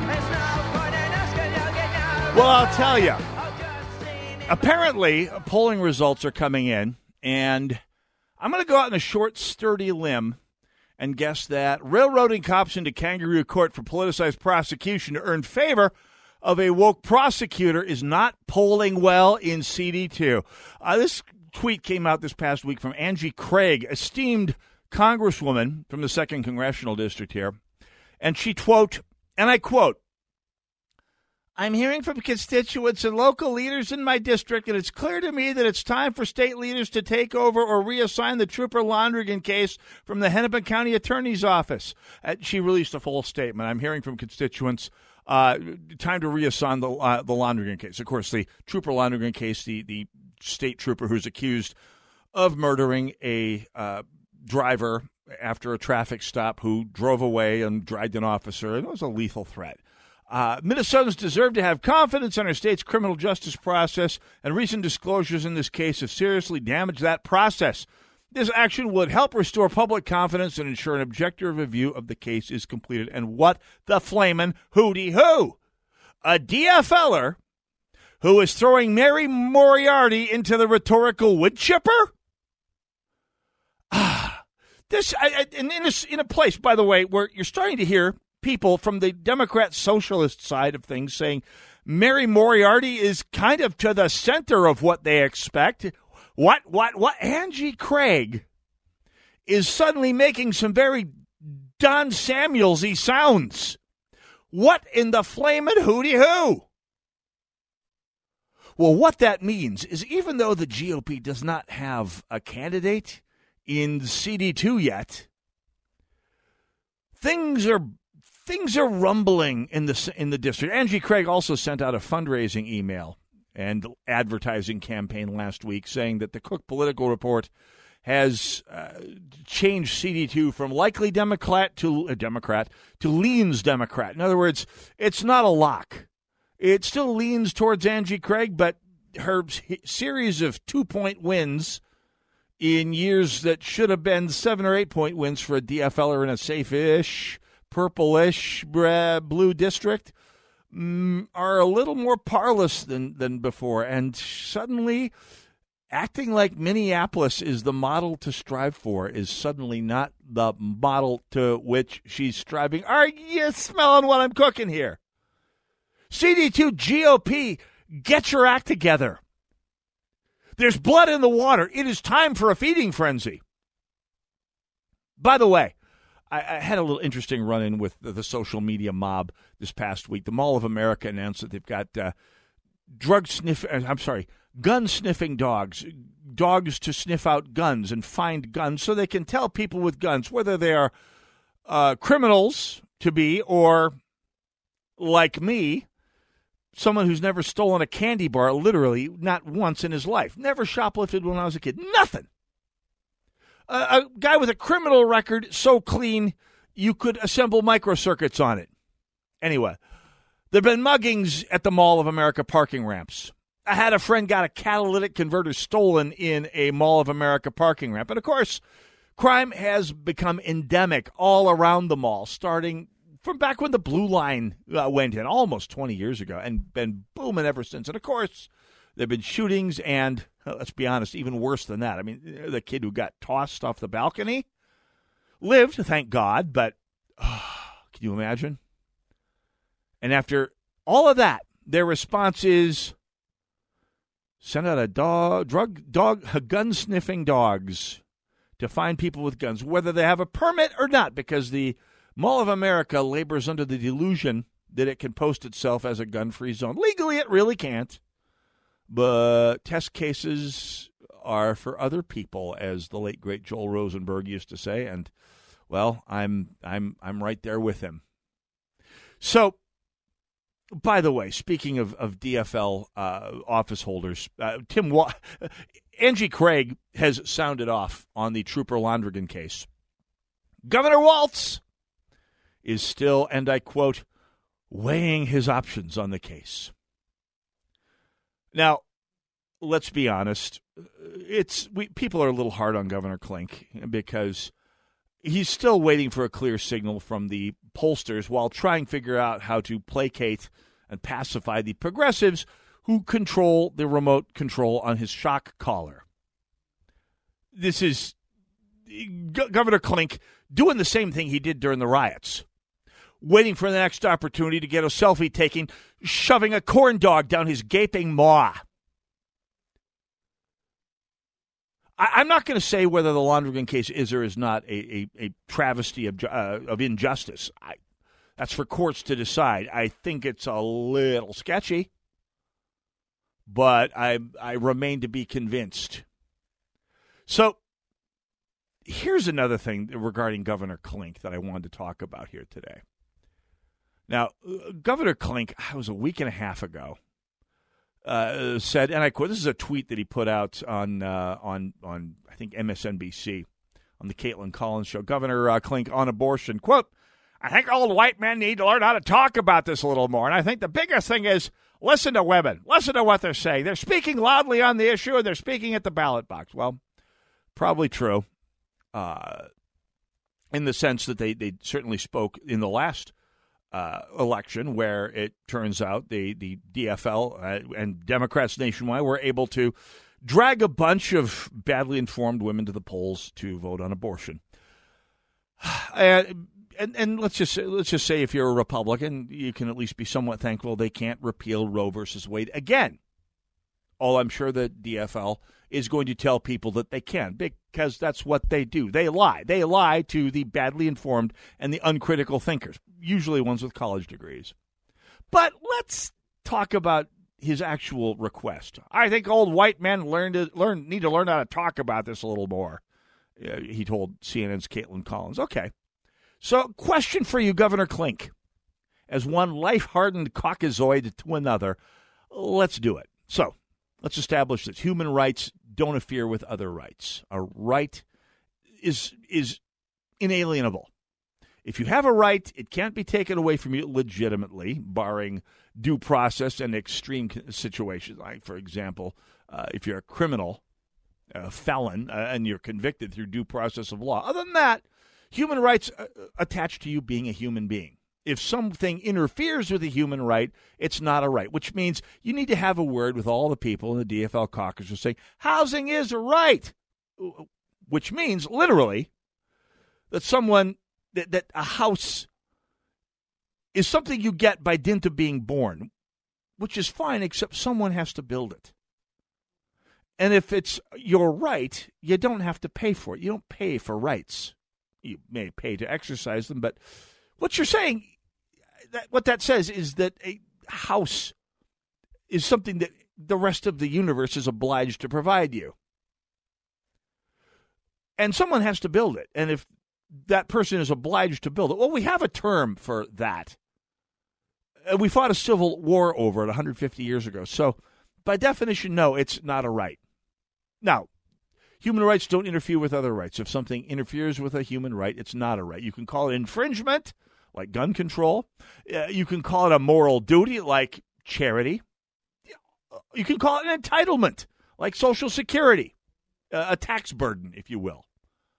Well, I'll tell you. Apparently, polling results are coming in, and I'm going to go out on a short, sturdy limb and guess that railroading cops into kangaroo court for politicized prosecution to earn favor of a woke prosecutor is not polling well in C D two. Uh, this tweet came out this past week from Angie Craig, esteemed congresswoman from the second Congressional District here. And she quote, and I quote, I'm hearing from constituents and local leaders in my district, and it's clear to me that it's time for state leaders to take over or reassign the Trooper Londrigan case from the Hennepin County Attorney's Office. Uh, she released a full statement. I'm hearing from constituents, uh, time to reassign the uh, the Londrigan case. Of course, the Trooper Londrigan case, the, the state trooper who's accused of murdering a uh, driver after a traffic stop who drove away and dragged an officer, and it was a lethal threat. Uh, Minnesotans deserve to have confidence in our state's criminal justice process, and recent disclosures in this case have seriously damaged that process. This action would help restore public confidence and ensure an objective review of the case is completed. And what the flamin' hooty hoo? A DFLer who is throwing Mary Moriarty into the rhetorical wood chipper? Ah, this I, I, in, in, a, in a place, by the way, where you're starting to hear people from the Democrat socialist side of things saying Mary Moriarty is kind of to the center of what they expect. What, what, what? Angie Craig is suddenly making some very Don Samuels-y sounds. What in the flamin' hooty hoo? Well, what that means is even though the G O P does not have a candidate in C D two yet, things are Things are rumbling in the in the district. Angie Craig also sent out a fundraising email and advertising campaign last week saying that the Cook Political Report has uh, changed C D two from likely Democrat to uh, Democrat to leans Democrat. In other words, it's not a lock. It still leans towards Angie Craig, but her series of two-point wins in years that should have been seven or eight-point wins for a DFLer in a safe-ish purplish blue district mm, are a little more parlous than, than before. And suddenly, acting like Minneapolis is the model to strive for is suddenly not the model to which she's striving. Are you smelling what I'm cooking here? C D two G O P, get your act together. There's blood in the water. It is time for a feeding frenzy. By the way, I, I had a little interesting run-in with the, the social media mob this past week. The Mall of America announced that they've got uh, drug sniff. Uh, I'm sorry, gun-sniffing dogs, dogs to sniff out guns and find guns so they can tell people with guns whether they are uh, criminals to be or, like me, someone who's never stolen a candy bar, literally not once in his life. Never shoplifted when I was a kid. Nothing. Uh, a guy with a criminal record so clean you could assemble microcircuits on it. Anyway, there have been muggings at the Mall of America parking ramps. I had a friend got a catalytic converter stolen in a Mall of America parking ramp. And, of course, crime has become endemic all around the mall, starting from back when the Blue Line uh, went in almost twenty years ago and been booming ever since. And, of course, there have been shootings and, let's be honest, even worse than that. I mean, the kid who got tossed off the balcony lived, thank God, but oh, can you imagine? And after all of that, their response is send out a dog, drug, dog, gun-sniffing dogs to find people with guns, whether they have a permit or not, because the Mall of America labors under the delusion that it can post itself as a gun-free zone. Legally, it really can't. But test cases are for other people, as the late great Joel Rosenberg used to say, and well, I'm I'm I'm right there with him. So, by the way, speaking of of D F L uh, office holders, uh, Tim Wa- Angie Craig has sounded off on the Trooper Londrigan case. Governor Walz is still, and I quote, weighing his options on the case. Now, let's be honest. It's we, people are a little hard on Governor Klink because he's still waiting for a clear signal from the pollsters while trying to figure out how to placate and pacify the progressives who control the remote control on his shock collar. This is G- Governor Klink doing the same thing he did during the riots, waiting for the next opportunity to get a selfie taken, shoving a corn dog down his gaping maw. I- I'm not going to say whether the Londrigan case is or is not a, a, a travesty of, uh, of injustice. I, that's for courts to decide. I think it's a little sketchy, but I I remain to be convinced. So here's another thing regarding Governor Klink that I wanted to talk about here today. Now, Governor Klink, it was a week and a half ago, uh, said, and I quote, this is a tweet that he put out on, uh, on, on I think, M S N B C, on the Caitlin Collins show. Governor uh, Klink on abortion, quote, I think old white men need to learn how to talk about this a little more. And I think the biggest thing is listen to women. Listen to what they're saying. They're speaking loudly on the issue, and they're speaking at the ballot box. Well, probably true, uh, in the sense that they, they certainly spoke in the last uh, election, where it turns out the, the D F L uh, and Democrats nationwide were able to drag a bunch of badly informed women to the polls to vote on abortion. And, and and let's just let's just say if you're a Republican, you can at least be somewhat thankful they can't repeal Roe versus Wade again. All I'm sure the D F L is going to tell people that they can, because that's what they do. They lie. They lie to the badly informed and the uncritical thinkers, usually ones with college degrees. But let's talk about his actual request. I think old white men learn to learn need to learn how to talk about this a little more, uh, he told C N N's Caitlin Collins. Okay. So, question for you, Governor Klink. As one life-hardened Caucasoid to another, let's do it. So, let's establish that human rights don't interfere with other rights. A right is is inalienable. If you have a right, it can't be taken away from you legitimately, barring due process and extreme situations. Like, for example, uh, if you're a criminal, a felon, uh, and you're convicted through due process of law. Other than that, human rights uh, attach to you being a human being. If something interferes with a human right, it's not a right, which means you need to have a word with all the people in the D F L caucus who say, housing is a right, which means literally that someone, that, that a house is something you get by dint of being born, which is fine, except someone has to build it. And if it's your right, you don't have to pay for it. You don't pay for rights. You may pay to exercise them, but what you're saying, that, what that says is that a house is something that the rest of the universe is obliged to provide you. And someone has to build it. And if that person is obliged to build it, well, we have a term for that. And we fought a civil war over it one hundred fifty years ago. So by definition, no, it's not a right. Now, human rights don't interfere with other rights. If something interferes with a human right, it's not a right. You can call it infringement, like gun control. Uh, you can call it a moral duty, like charity. You can call it an entitlement, like Social Security, uh, a tax burden, if you will.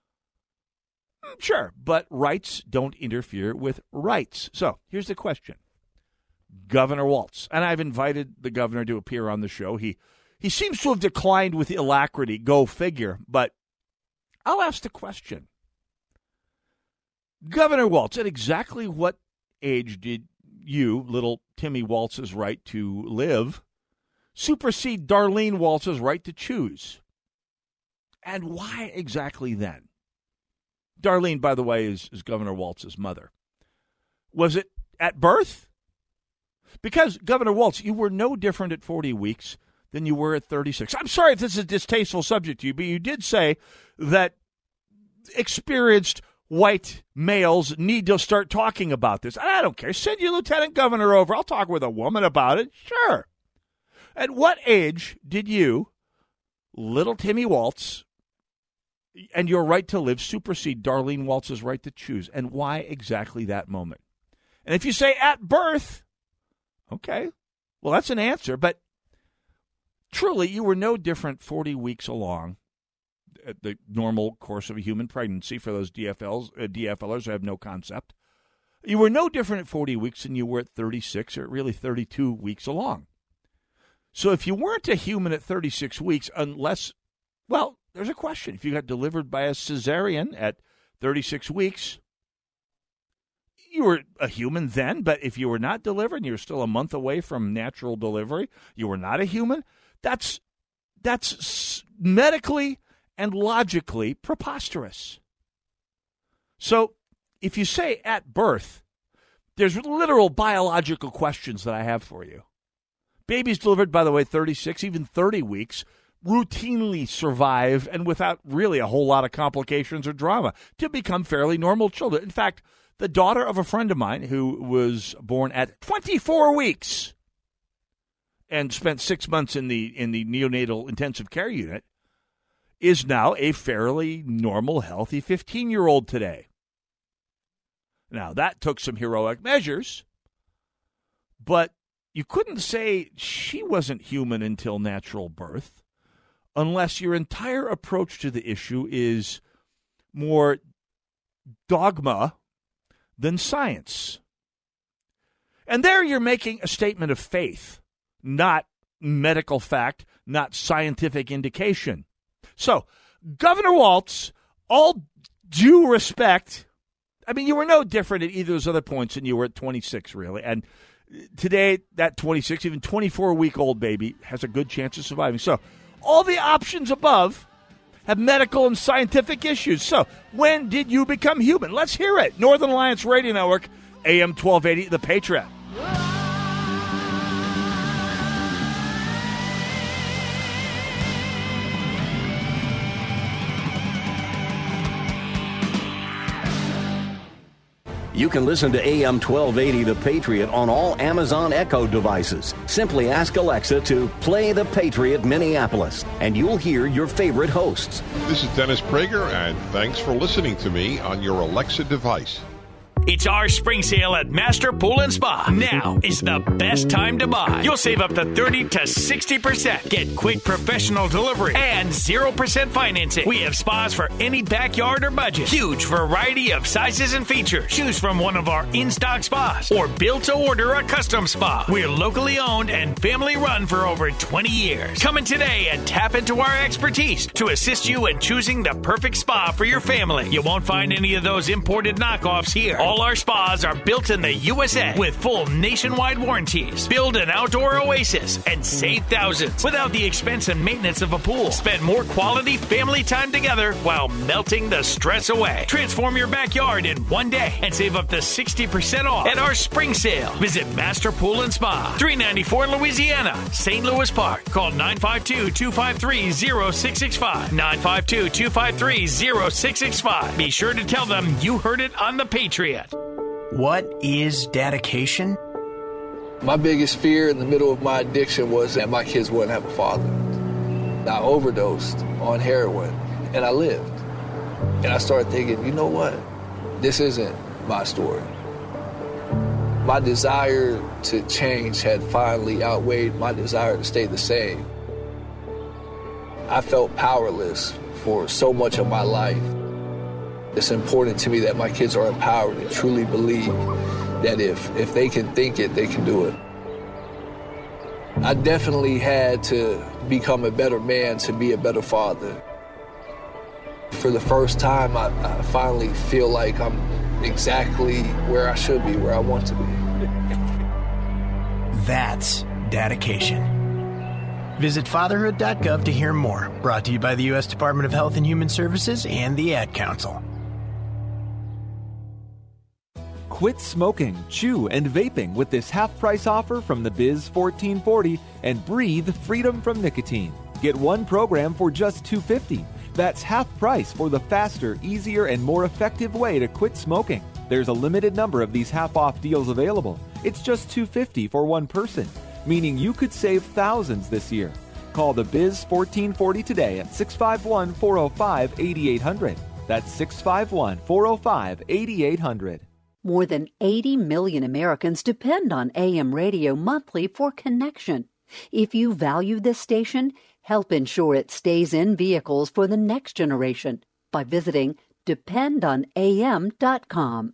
Sure, but rights don't interfere with rights. So here's the question. Governor Walz, and I've invited the governor to appear on the show. He He seems to have declined with alacrity, go figure, but I'll ask the question. Governor Walz, at exactly what age did you, little Timmy Walz's right to live, supersede Darlene Walz's right to choose? And why exactly then? Darlene, by the way, is, is Governor Walz's mother. Was it at birth? Because, Governor Walz, you were no different at forty weeks than you were at thirty-six. I'm sorry if this is a distasteful subject to you, but you did say that experienced white males need to start talking about this. And I don't care. Send your lieutenant governor over. I'll talk with a woman about it. Sure. At what age did you, little Timmy Walz, and your right to live supersede Darlene Walz's right to choose? And why exactly that moment? And if you say at birth, okay, well, that's an answer. But truly, you were no different forty weeks along at the normal course of a human pregnancy for those D F Ls, uh, D F Lers who have no concept. You were no different at forty weeks than you were at thirty-six or really thirty-two weeks along. So if you weren't a human at thirty-six weeks, unless, well, there's a question. If you got delivered by a cesarean at thirty-six weeks, you were a human then, but if you were not delivered and you were still a month away from natural delivery, you were not a human. That's that's medically and logically preposterous. So if you say at birth, there's literal biological questions that I have for you. Babies delivered, by the way, thirty-six, even thirty weeks, routinely survive and without really a whole lot of complications or drama to become fairly normal children. In fact, the daughter of a friend of mine who was born at twenty-four weeks and spent six months in the in the neonatal intensive care unit is now a fairly normal, healthy fifteen-year-old today. Now, that took some heroic measures, but you couldn't say she wasn't human until natural birth unless your entire approach to the issue is more dogma than science. And there you're making a statement of faith, not medical fact, not scientific indication. So, Governor Walz, all due respect, I mean, you were no different at either of those other points than you were at twenty-six, really. And today, that twenty-six, even twenty-four-week-old baby has a good chance of surviving. So, all the options above have medical and scientific issues. So, when did you become human? Let's hear it. Northern Alliance Radio Network, A M twelve eighty, The Patriot. You can listen to A M twelve eighty The Patriot on all Amazon Echo devices. Simply ask Alexa to play The Patriot Minneapolis, and you'll hear your favorite hosts. This is Dennis Prager, and thanks for listening to me on your Alexa device. It's our spring sale at Master Pool and Spa. Now is the best time to buy. You'll save up to thirty to sixty percent. Get quick professional delivery and zero percent financing. We have spas for any backyard or budget. Huge variety of sizes and features. Choose from one of our in-stock spas or build to order a custom spa. We're locally owned and family run for over twenty years. Come in today and tap into our expertise to assist you in choosing the perfect spa for your family. You won't find any of those imported knockoffs here. All our spas are built in the U S A with full nationwide warranties. Build an outdoor oasis and save thousands without the expense and maintenance of a pool. Spend more quality family time together while melting the stress away. Transform your backyard in one day and save up to sixty percent off at our spring sale. Visit Master Pool and Spa, three ninety-four Louisiana, Saint Louis Park. Call nine five two, two five three, zero six six five, nine five two, two five three, zero six six five. Be sure to tell them you heard it on The Patriot. What is dedication? My biggest fear in the middle of my addiction was that my kids wouldn't have a father. I overdosed on heroin, and I lived. And I started thinking, you know what? This isn't my story. My desire to change had finally outweighed my desire to stay the same. I felt powerless for so much of my life. It's important to me that my kids are empowered and truly believe that if, if they can think it, they can do it. I definitely had to become a better man to be a better father. For the first time, I, I finally feel like I'm exactly where I should be, where I want to be. That's dedication. Visit fatherhood dot gov to hear more. Brought to you by the U S Department of Health and Human Services and the Ad Council. Quit smoking, chew, and vaping with this half-price offer from the Biz fourteen forty and breathe freedom from nicotine. Get one program for just two hundred fifty dollars. That's half price for the faster, easier, and more effective way to quit smoking. There's a limited number of these half-off deals available. It's just two hundred fifty dollars for one person, meaning you could save thousands this year. Call the Biz fourteen forty today at six five one, four oh five, eight eight hundred. That's six five one, four oh five, eight eight hundred. More than eighty million Americans depend on A M radio monthly for connection. If you value this station, help ensure it stays in vehicles for the next generation by visiting depend on A M dot com.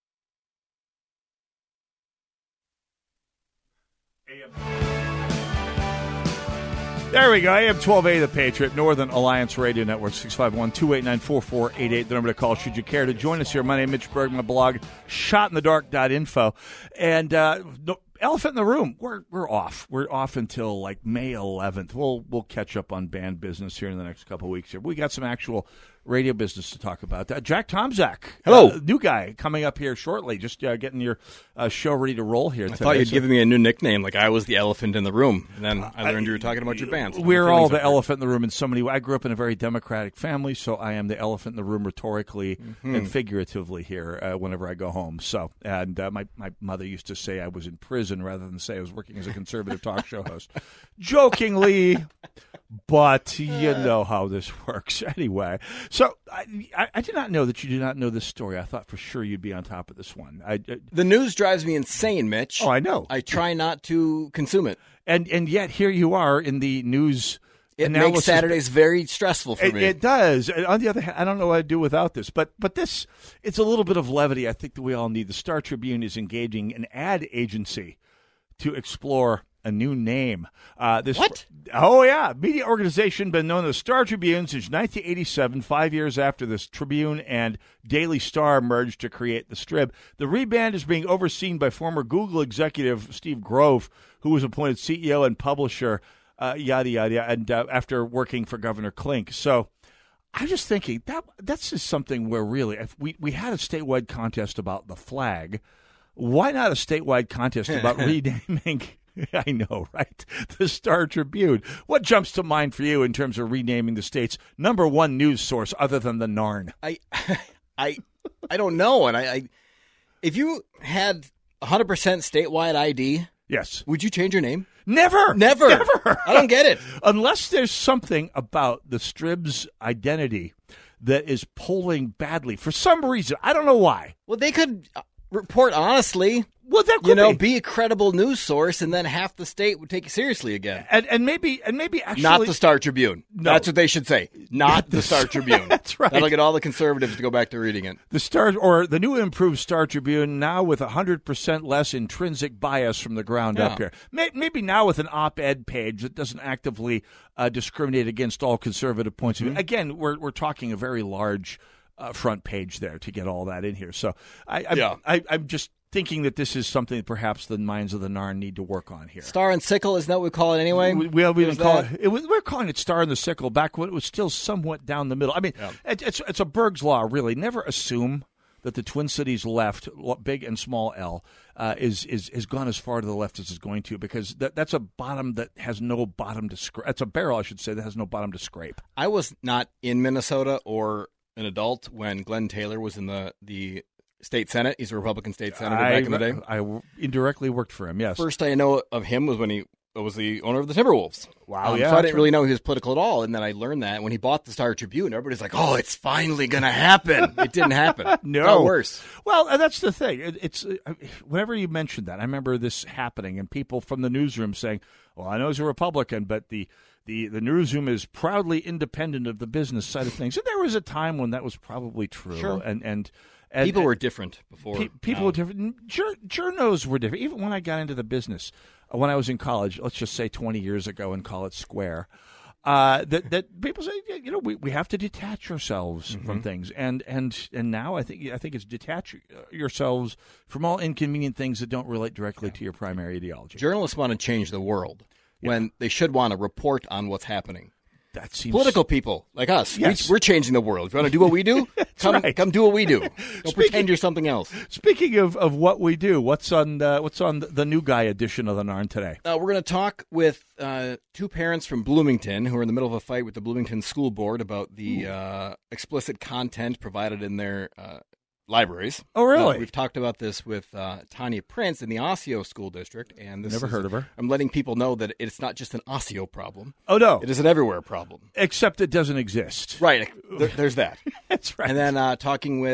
There we go. A M twelve eighty, The Patriot, Northern Alliance Radio Network, six five one, two eight nine, four four eight eight, the number to call should you care to join us here. My name is Mitch Berg, my blog, shot in the dark dot info. And uh, no, elephant in the room, we're we're off. We're off until like May eleventh. We'll we'll catch up on band business here in the next couple of weeks here. We got some actual radio business to talk about. Uh, Jack Tomczak. Hello. Uh, new guy coming up here shortly. Just uh, getting your uh, show ready to roll here I today. thought you'd So- given me a new nickname, like I was the elephant in the room. And then I learned you were talking about your band. So We're my all feelings the are hurt. elephant in the room in so many ways. I grew up in a very democratic family, so I am the elephant in the room rhetorically Mhm. and figuratively here uh, whenever I go home. So, and uh, my, my mother used to say I was in prison rather than say I was working as a conservative talk show host. Jokingly, but you know how this works anyway. So I, I, I did not know that you did not know this story. I thought for sure you'd be on top of this one. I, I, The news drives me insane, Mitch. Oh, I know. I try not to consume it. And and yet here you are in the news. It analysis. makes Saturdays very stressful for It, me. it does. And on the other hand, I don't know what I'd do without this. But but this, it's a little bit of levity I think that we all need. The Star Tribune is engaging an ad agency to explore a new name. Uh, this, What? Oh, yeah. Media organization been known as Star Tribune since nineteen eighty-seven, five years after this Tribune and Daily Star merged to create the Strib. The rebrand is being overseen by former Google executive Steve Grove, who was appointed C E O and publisher, uh, yada, yada, and uh, after working for Governor Klink. So I'm just thinking that that's just something where really, if we, we had a statewide contest about the flag, why not a statewide contest about renaming? I know, right? The Star Tribune. What jumps to mind for you in terms of renaming the state's number one news source other than the Narn? I, I, I don't know. And I, I if you had one hundred percent statewide I D, yes, would you change your name? Never. Never. Never. I don't get it. Unless there's something about the Strib's identity that is polling badly for some reason. I don't know why. Well, they could uh, report honestly. Well, that could you know, be. be a credible news source, and then half the state would take you seriously again. And and maybe and maybe actually Not the Star Tribune. No. That's what they should say. Not the Star Tribune. That's right. That'll get all the conservatives to go back to reading it. The Star or the new improved Star Tribune now with one hundred percent less intrinsic bias from the ground Yeah. up here. May- Maybe now with an op-ed page that doesn't actively uh, discriminate against all conservative points of view. Mhm. Again, we're we're talking a very large uh, front page there to get all that in here. So I, I'm, Yeah. I, I'm just thinking that this is something that perhaps the minds of the Narn need to work on here. Star and Sickle, isn't that what we call it anyway? We, we, we Is didn't call that- it, it was, we're calling it Star and the Sickle back when it was still somewhat down the middle. I mean, Yeah. it, it's it's a Berg's law, really. Never assume that the Twin Cities left, lo- big and small L, uh, is is has gone as far to the left as it's going to, because that, that's a bottom that has no bottom to scrape. That's a barrel, I should say, that has no bottom to scrape. I was not in Minnesota or an adult when Glenn Taylor was in the, the state senate. He's a Republican state senator I, back in the day. I w- indirectly worked for him, yes. First I know of him was when he was the owner of the Timberwolves. Wow, Um, yeah, so I that's didn't really know he was political at all. And then I learned that when he bought the Star Tribune, everybody's like, oh, it's finally going to happen. It didn't happen. No. It got worse. Well, and that's the thing. It, it's uh, whenever you mention that, I remember this happening and people from the newsroom saying, well, I know he's a Republican, but the, the, the newsroom is proudly independent of the business side of things. And there was a time when that was probably true. Sure. And, and, and People and were different before. pe- people now. were different. Jur- journos were different. Even when I got into the business, uh, when I was in college, let's just say twenty years ago and call it Square, uh, that that people say, yeah, you know, we, we have to detach ourselves from Mhm. things, and and and now I think I think it's detach yourselves from all inconvenient things that don't relate directly to your primary ideology. Journalists want to change the world when they should want to report on what's happening. That seems Political people like us, Yes. we, we're changing the world. If you want to do what we do, come right. come do what we do. Don't pretend you're something else. Speaking of, of what we do, what's on uh, what's on the new guy edition of the Narn today? Uh, we're going to talk with uh, two parents from Bloomington who are in the middle of a fight with the Bloomington School Board about the uh, explicit content provided in their uh, libraries. Oh, really? Uh, we've talked about this with uh, Tanya Prince in the Osseo School District, and this Never is- heard of her. I'm letting people know that it's not just an Osseo problem. Oh, no. It is an everywhere problem. Except it doesn't exist. Right. There, there's that. That's right. And then uh, talking with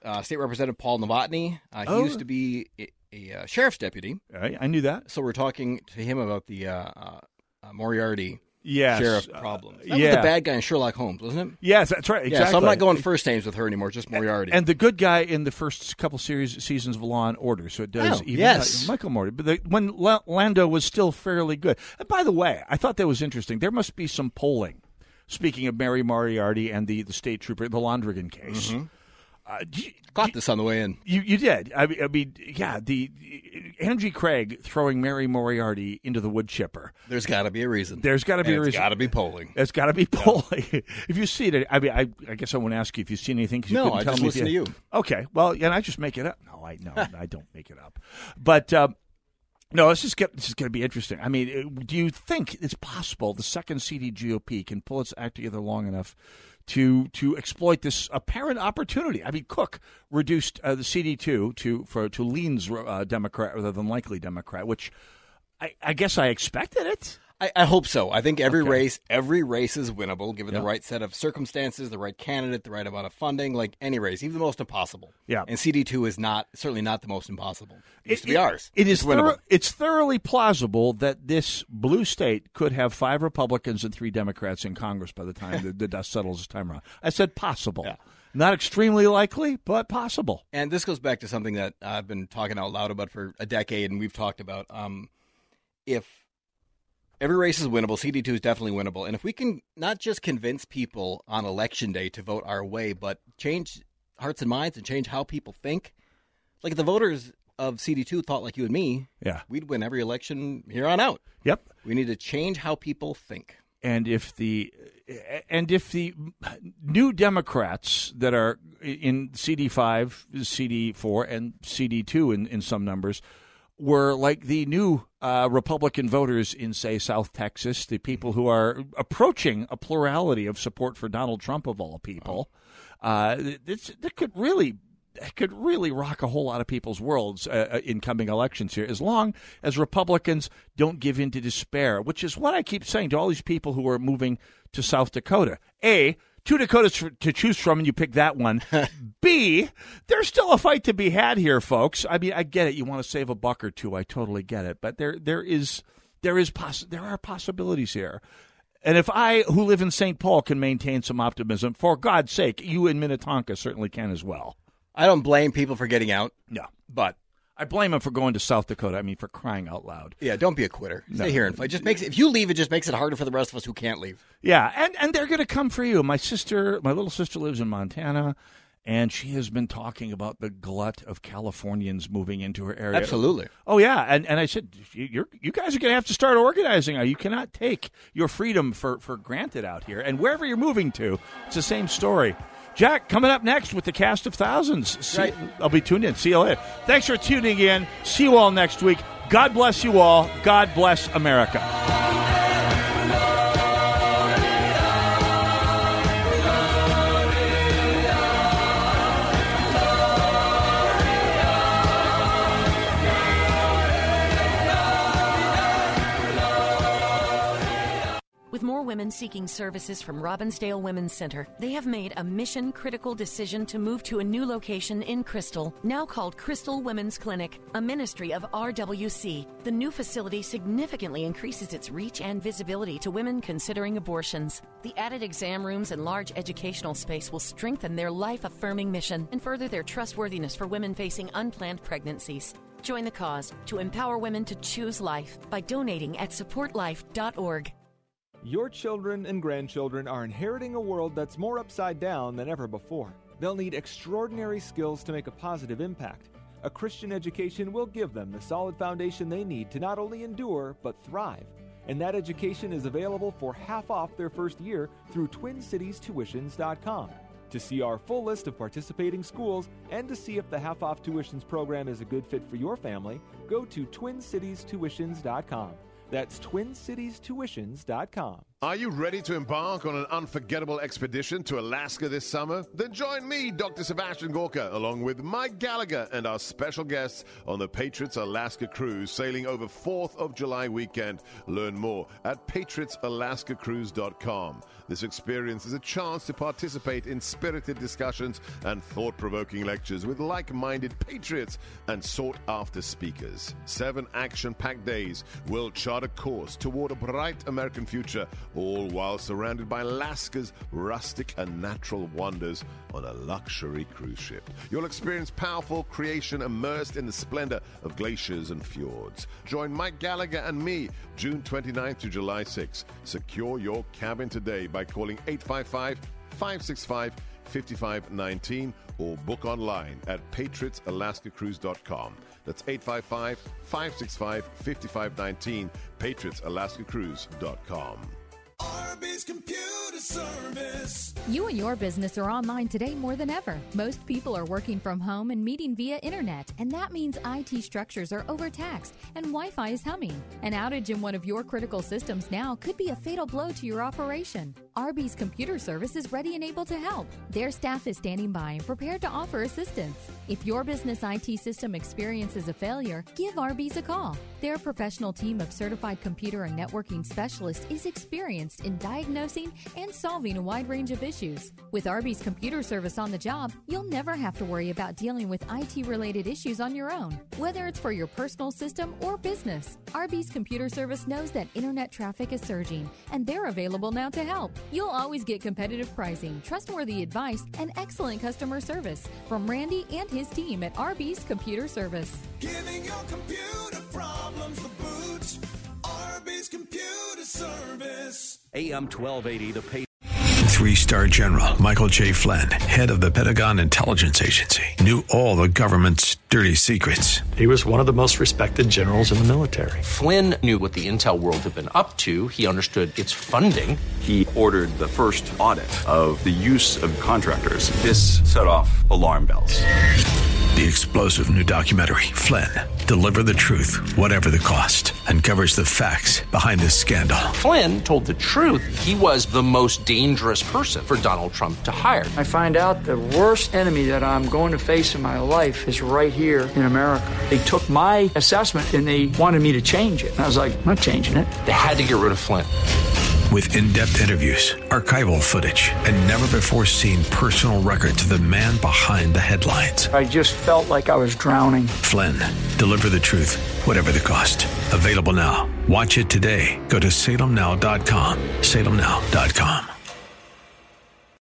uh, State Representative Paul Novotny. Uh, he Oh. used to be a, a uh, sheriff's deputy. I, I knew that. So we're talking to him about the uh, uh, uh, Moriarty Yes. sheriff Uh, problem. That yeah. was the bad guy in Sherlock Holmes, wasn't it? Yes, that's right. Exactly. Yeah, so I'm not going first names with her anymore, just Moriarty. And the good guy in the first couple series seasons of Law and Order, so it does Oh, even yes. uh, Michael Morty. But the, when La- Lando was still fairly good. And by the way, I thought that was interesting. There must be some polling. Speaking of Mary Moriarty and the, the state trooper, the Londrigan case. Mhm. Uh, you, Caught this on the way in. You you did. I mean, I mean, yeah. The Angie Craig throwing Mary Moriarty into the wood chipper. There's got to be a reason. There's got to be And a it's reason. got to be polling. It's got to be polling. If you see it, I mean, I, I guess I won't ask you if you've seen anything. 'Cause you No, couldn't I tell just me if listen to you. Okay, well, and I just make it up. No, I no, I don't make it up. But um, no, this is get, this is going to be interesting. I mean, uh, do you think it's possible the second seated G O P can pull its act together long enough to to exploit this apparent opportunity? I mean, Cook reduced uh, the C D two to for to leans uh, Democrat rather than likely Democrat, which I, I guess I expected it. I, I hope so. I think every Okay. race, every race is winnable, given Yeah. the right set of circumstances, the right candidate, the right amount of funding. Like any race, even the most impossible. Yeah. And C D two is not certainly not the most impossible. It used It- to be it- ours. It is It's winnable. thorough, it's thoroughly plausible that this blue state could have five Republicans and three Democrats in Congress by the time the, the dust settles this time around. I said possible. Not extremely likely, but possible. And this goes back to something that I've been talking out loud about for a decade, and we've talked about. Um, if every race is winnable, C D two is definitely winnable. And if we can not just convince people on election day to vote our way, but change hearts and minds and change how people think, like if the voters of C D two thought like you and me, Yeah. we'd win every election here on out. Yep. We need to change how people think. And if the and if the new Democrats that are in C D five, C D four, and C D two in, in some numbers were like the new uh, Republican voters in, say, South Texas, the people who are approaching a plurality of support for Donald Trump of all people, uh, it's, that could really that could really rock a whole lot of people's worlds uh, in coming elections here, as long as Republicans don't give in to despair, which is what I keep saying to all these people who are moving to South Dakota. A, two Dakotas for, to choose from, and you pick that one. B, there's still a fight to be had here, folks. I mean, I get it. You want to save a buck or two. I totally get it. But there, there is, there is, poss- there are possibilities here. And if I, who live in Saint Paul, can maintain some optimism, for God's sake, you in Minnetonka certainly can as well. I don't blame people for getting out. No. But I blame them for going to South Dakota. I mean, for crying out loud. yeah, don't be a quitter. Stay No. here and fight. Just makes if you leave, it just makes it harder for the rest of us who can't leave. Yeah, and, and they're going to come for you. My sister, my little sister lives in Montana, and she has been talking about the glut of Californians moving into her area. Absolutely. Oh, yeah. And and I said, you're, you guys are going to have to start organizing. You cannot take your freedom for, for granted out here. And wherever you're moving to, it's the same story. Jack, coming up next with the cast of thousands. See, Right. I'll be tuned in. See you later. Thanks for tuning in. See you all next week. God bless you all. God bless America. With more women seeking services from Robbinsdale Women's Center, they have made a mission-critical decision to move to a new location in Crystal, now called Crystal Women's Clinic, a ministry of R W C. The new facility significantly increases its reach and visibility to women considering abortions. The added exam rooms and large educational space will strengthen their life-affirming mission and further their trustworthiness for women facing unplanned pregnancies. Join the cause to empower women to choose life by donating at support life dot org. Your children and grandchildren are inheriting a world that's more upside down than ever before. They'll need extraordinary skills to make a positive impact. A Christian education will give them the solid foundation they need to not only endure, but thrive. And that education is available for half off their first year through twin cities tuitions dot com. To see our full list of participating schools and to see if the half-off tuitions program is a good fit for your family, go to twin cities tuitions dot com. That's twin cities tuitions dot com. Are you ready to embark on an unforgettable expedition to Alaska this summer? Then join me, Doctor Sebastian Gorka, along with Mike Gallagher and our special guests on the Patriots Alaska Cruise, sailing over fourth of July weekend. Learn more at patriots alaska cruise dot com. This experience is a chance to participate in spirited discussions and thought-provoking lectures with like-minded patriots and sought-after speakers. Seven action-packed days will chart a course toward a bright American future, all while surrounded by Alaska's rustic and natural wonders on a luxury cruise ship. You'll experience powerful creation immersed in the splendor of glaciers and fjords. Join Mike Gallagher and me June twenty-ninth to July sixth. Secure your cabin today by calling eight five five, five six five, five five one nine or book online at patriots alaska cruise dot com. That's eight five five, five six five, five five one nine, patriots alaska cruise dot com. Arby's Computer Service. You and your business are online today more than ever. Most people are working from home and meeting via internet, and that means I T structures are overtaxed and Wi-Fi is humming. An outage in one of your critical systems now could be a fatal blow to your operation. Arby's Computer Service is ready and able to help. Their staff is standing by and prepared to offer assistance. If your business I T system experiences a failure, give Arby's a call. Their professional team of certified computer and networking specialists is experienced in diagnosing and solving a wide range of issues. With Arby's Computer Service on the job, you'll never have to worry about dealing with I T-related issues on your own, whether it's for your personal system or business. Arby's Computer Service knows that internet traffic is surging, and they're available now to help. You'll always get competitive pricing, trustworthy advice, and excellent customer service from Randy and his team at Arby's Computer Service. Giving your computer problems the boot. Arby's Computer Service. A M twelve eighty, the pay. Three-star General Michael J. Flynn, head of the Pentagon Intelligence Agency, knew all the government's dirty secrets. He was one of the most respected generals in the military. Flynn knew what the intel world had been up to. He understood its funding. He ordered the first audit of the use of contractors. This set off alarm bells. The explosive new documentary, Flynn, Deliver the Truth, Whatever the Cost, uncovers the facts behind this scandal. Flynn told the truth. He was the most dangerous person for Donald Trump to hire. I find out the worst enemy that I'm going to face in my life is right here in America. They took my assessment and they wanted me to change it. And I was like, I'm not changing it. They had to get rid of Flynn. With in-depth interviews, archival footage, and never-before-seen personal records of the man behind the headlines. I just felt like I was drowning. Flynn, Deliver the Truth, Whatever the Cost. Available now. Watch it today. Go to salem now dot com. salem now dot com.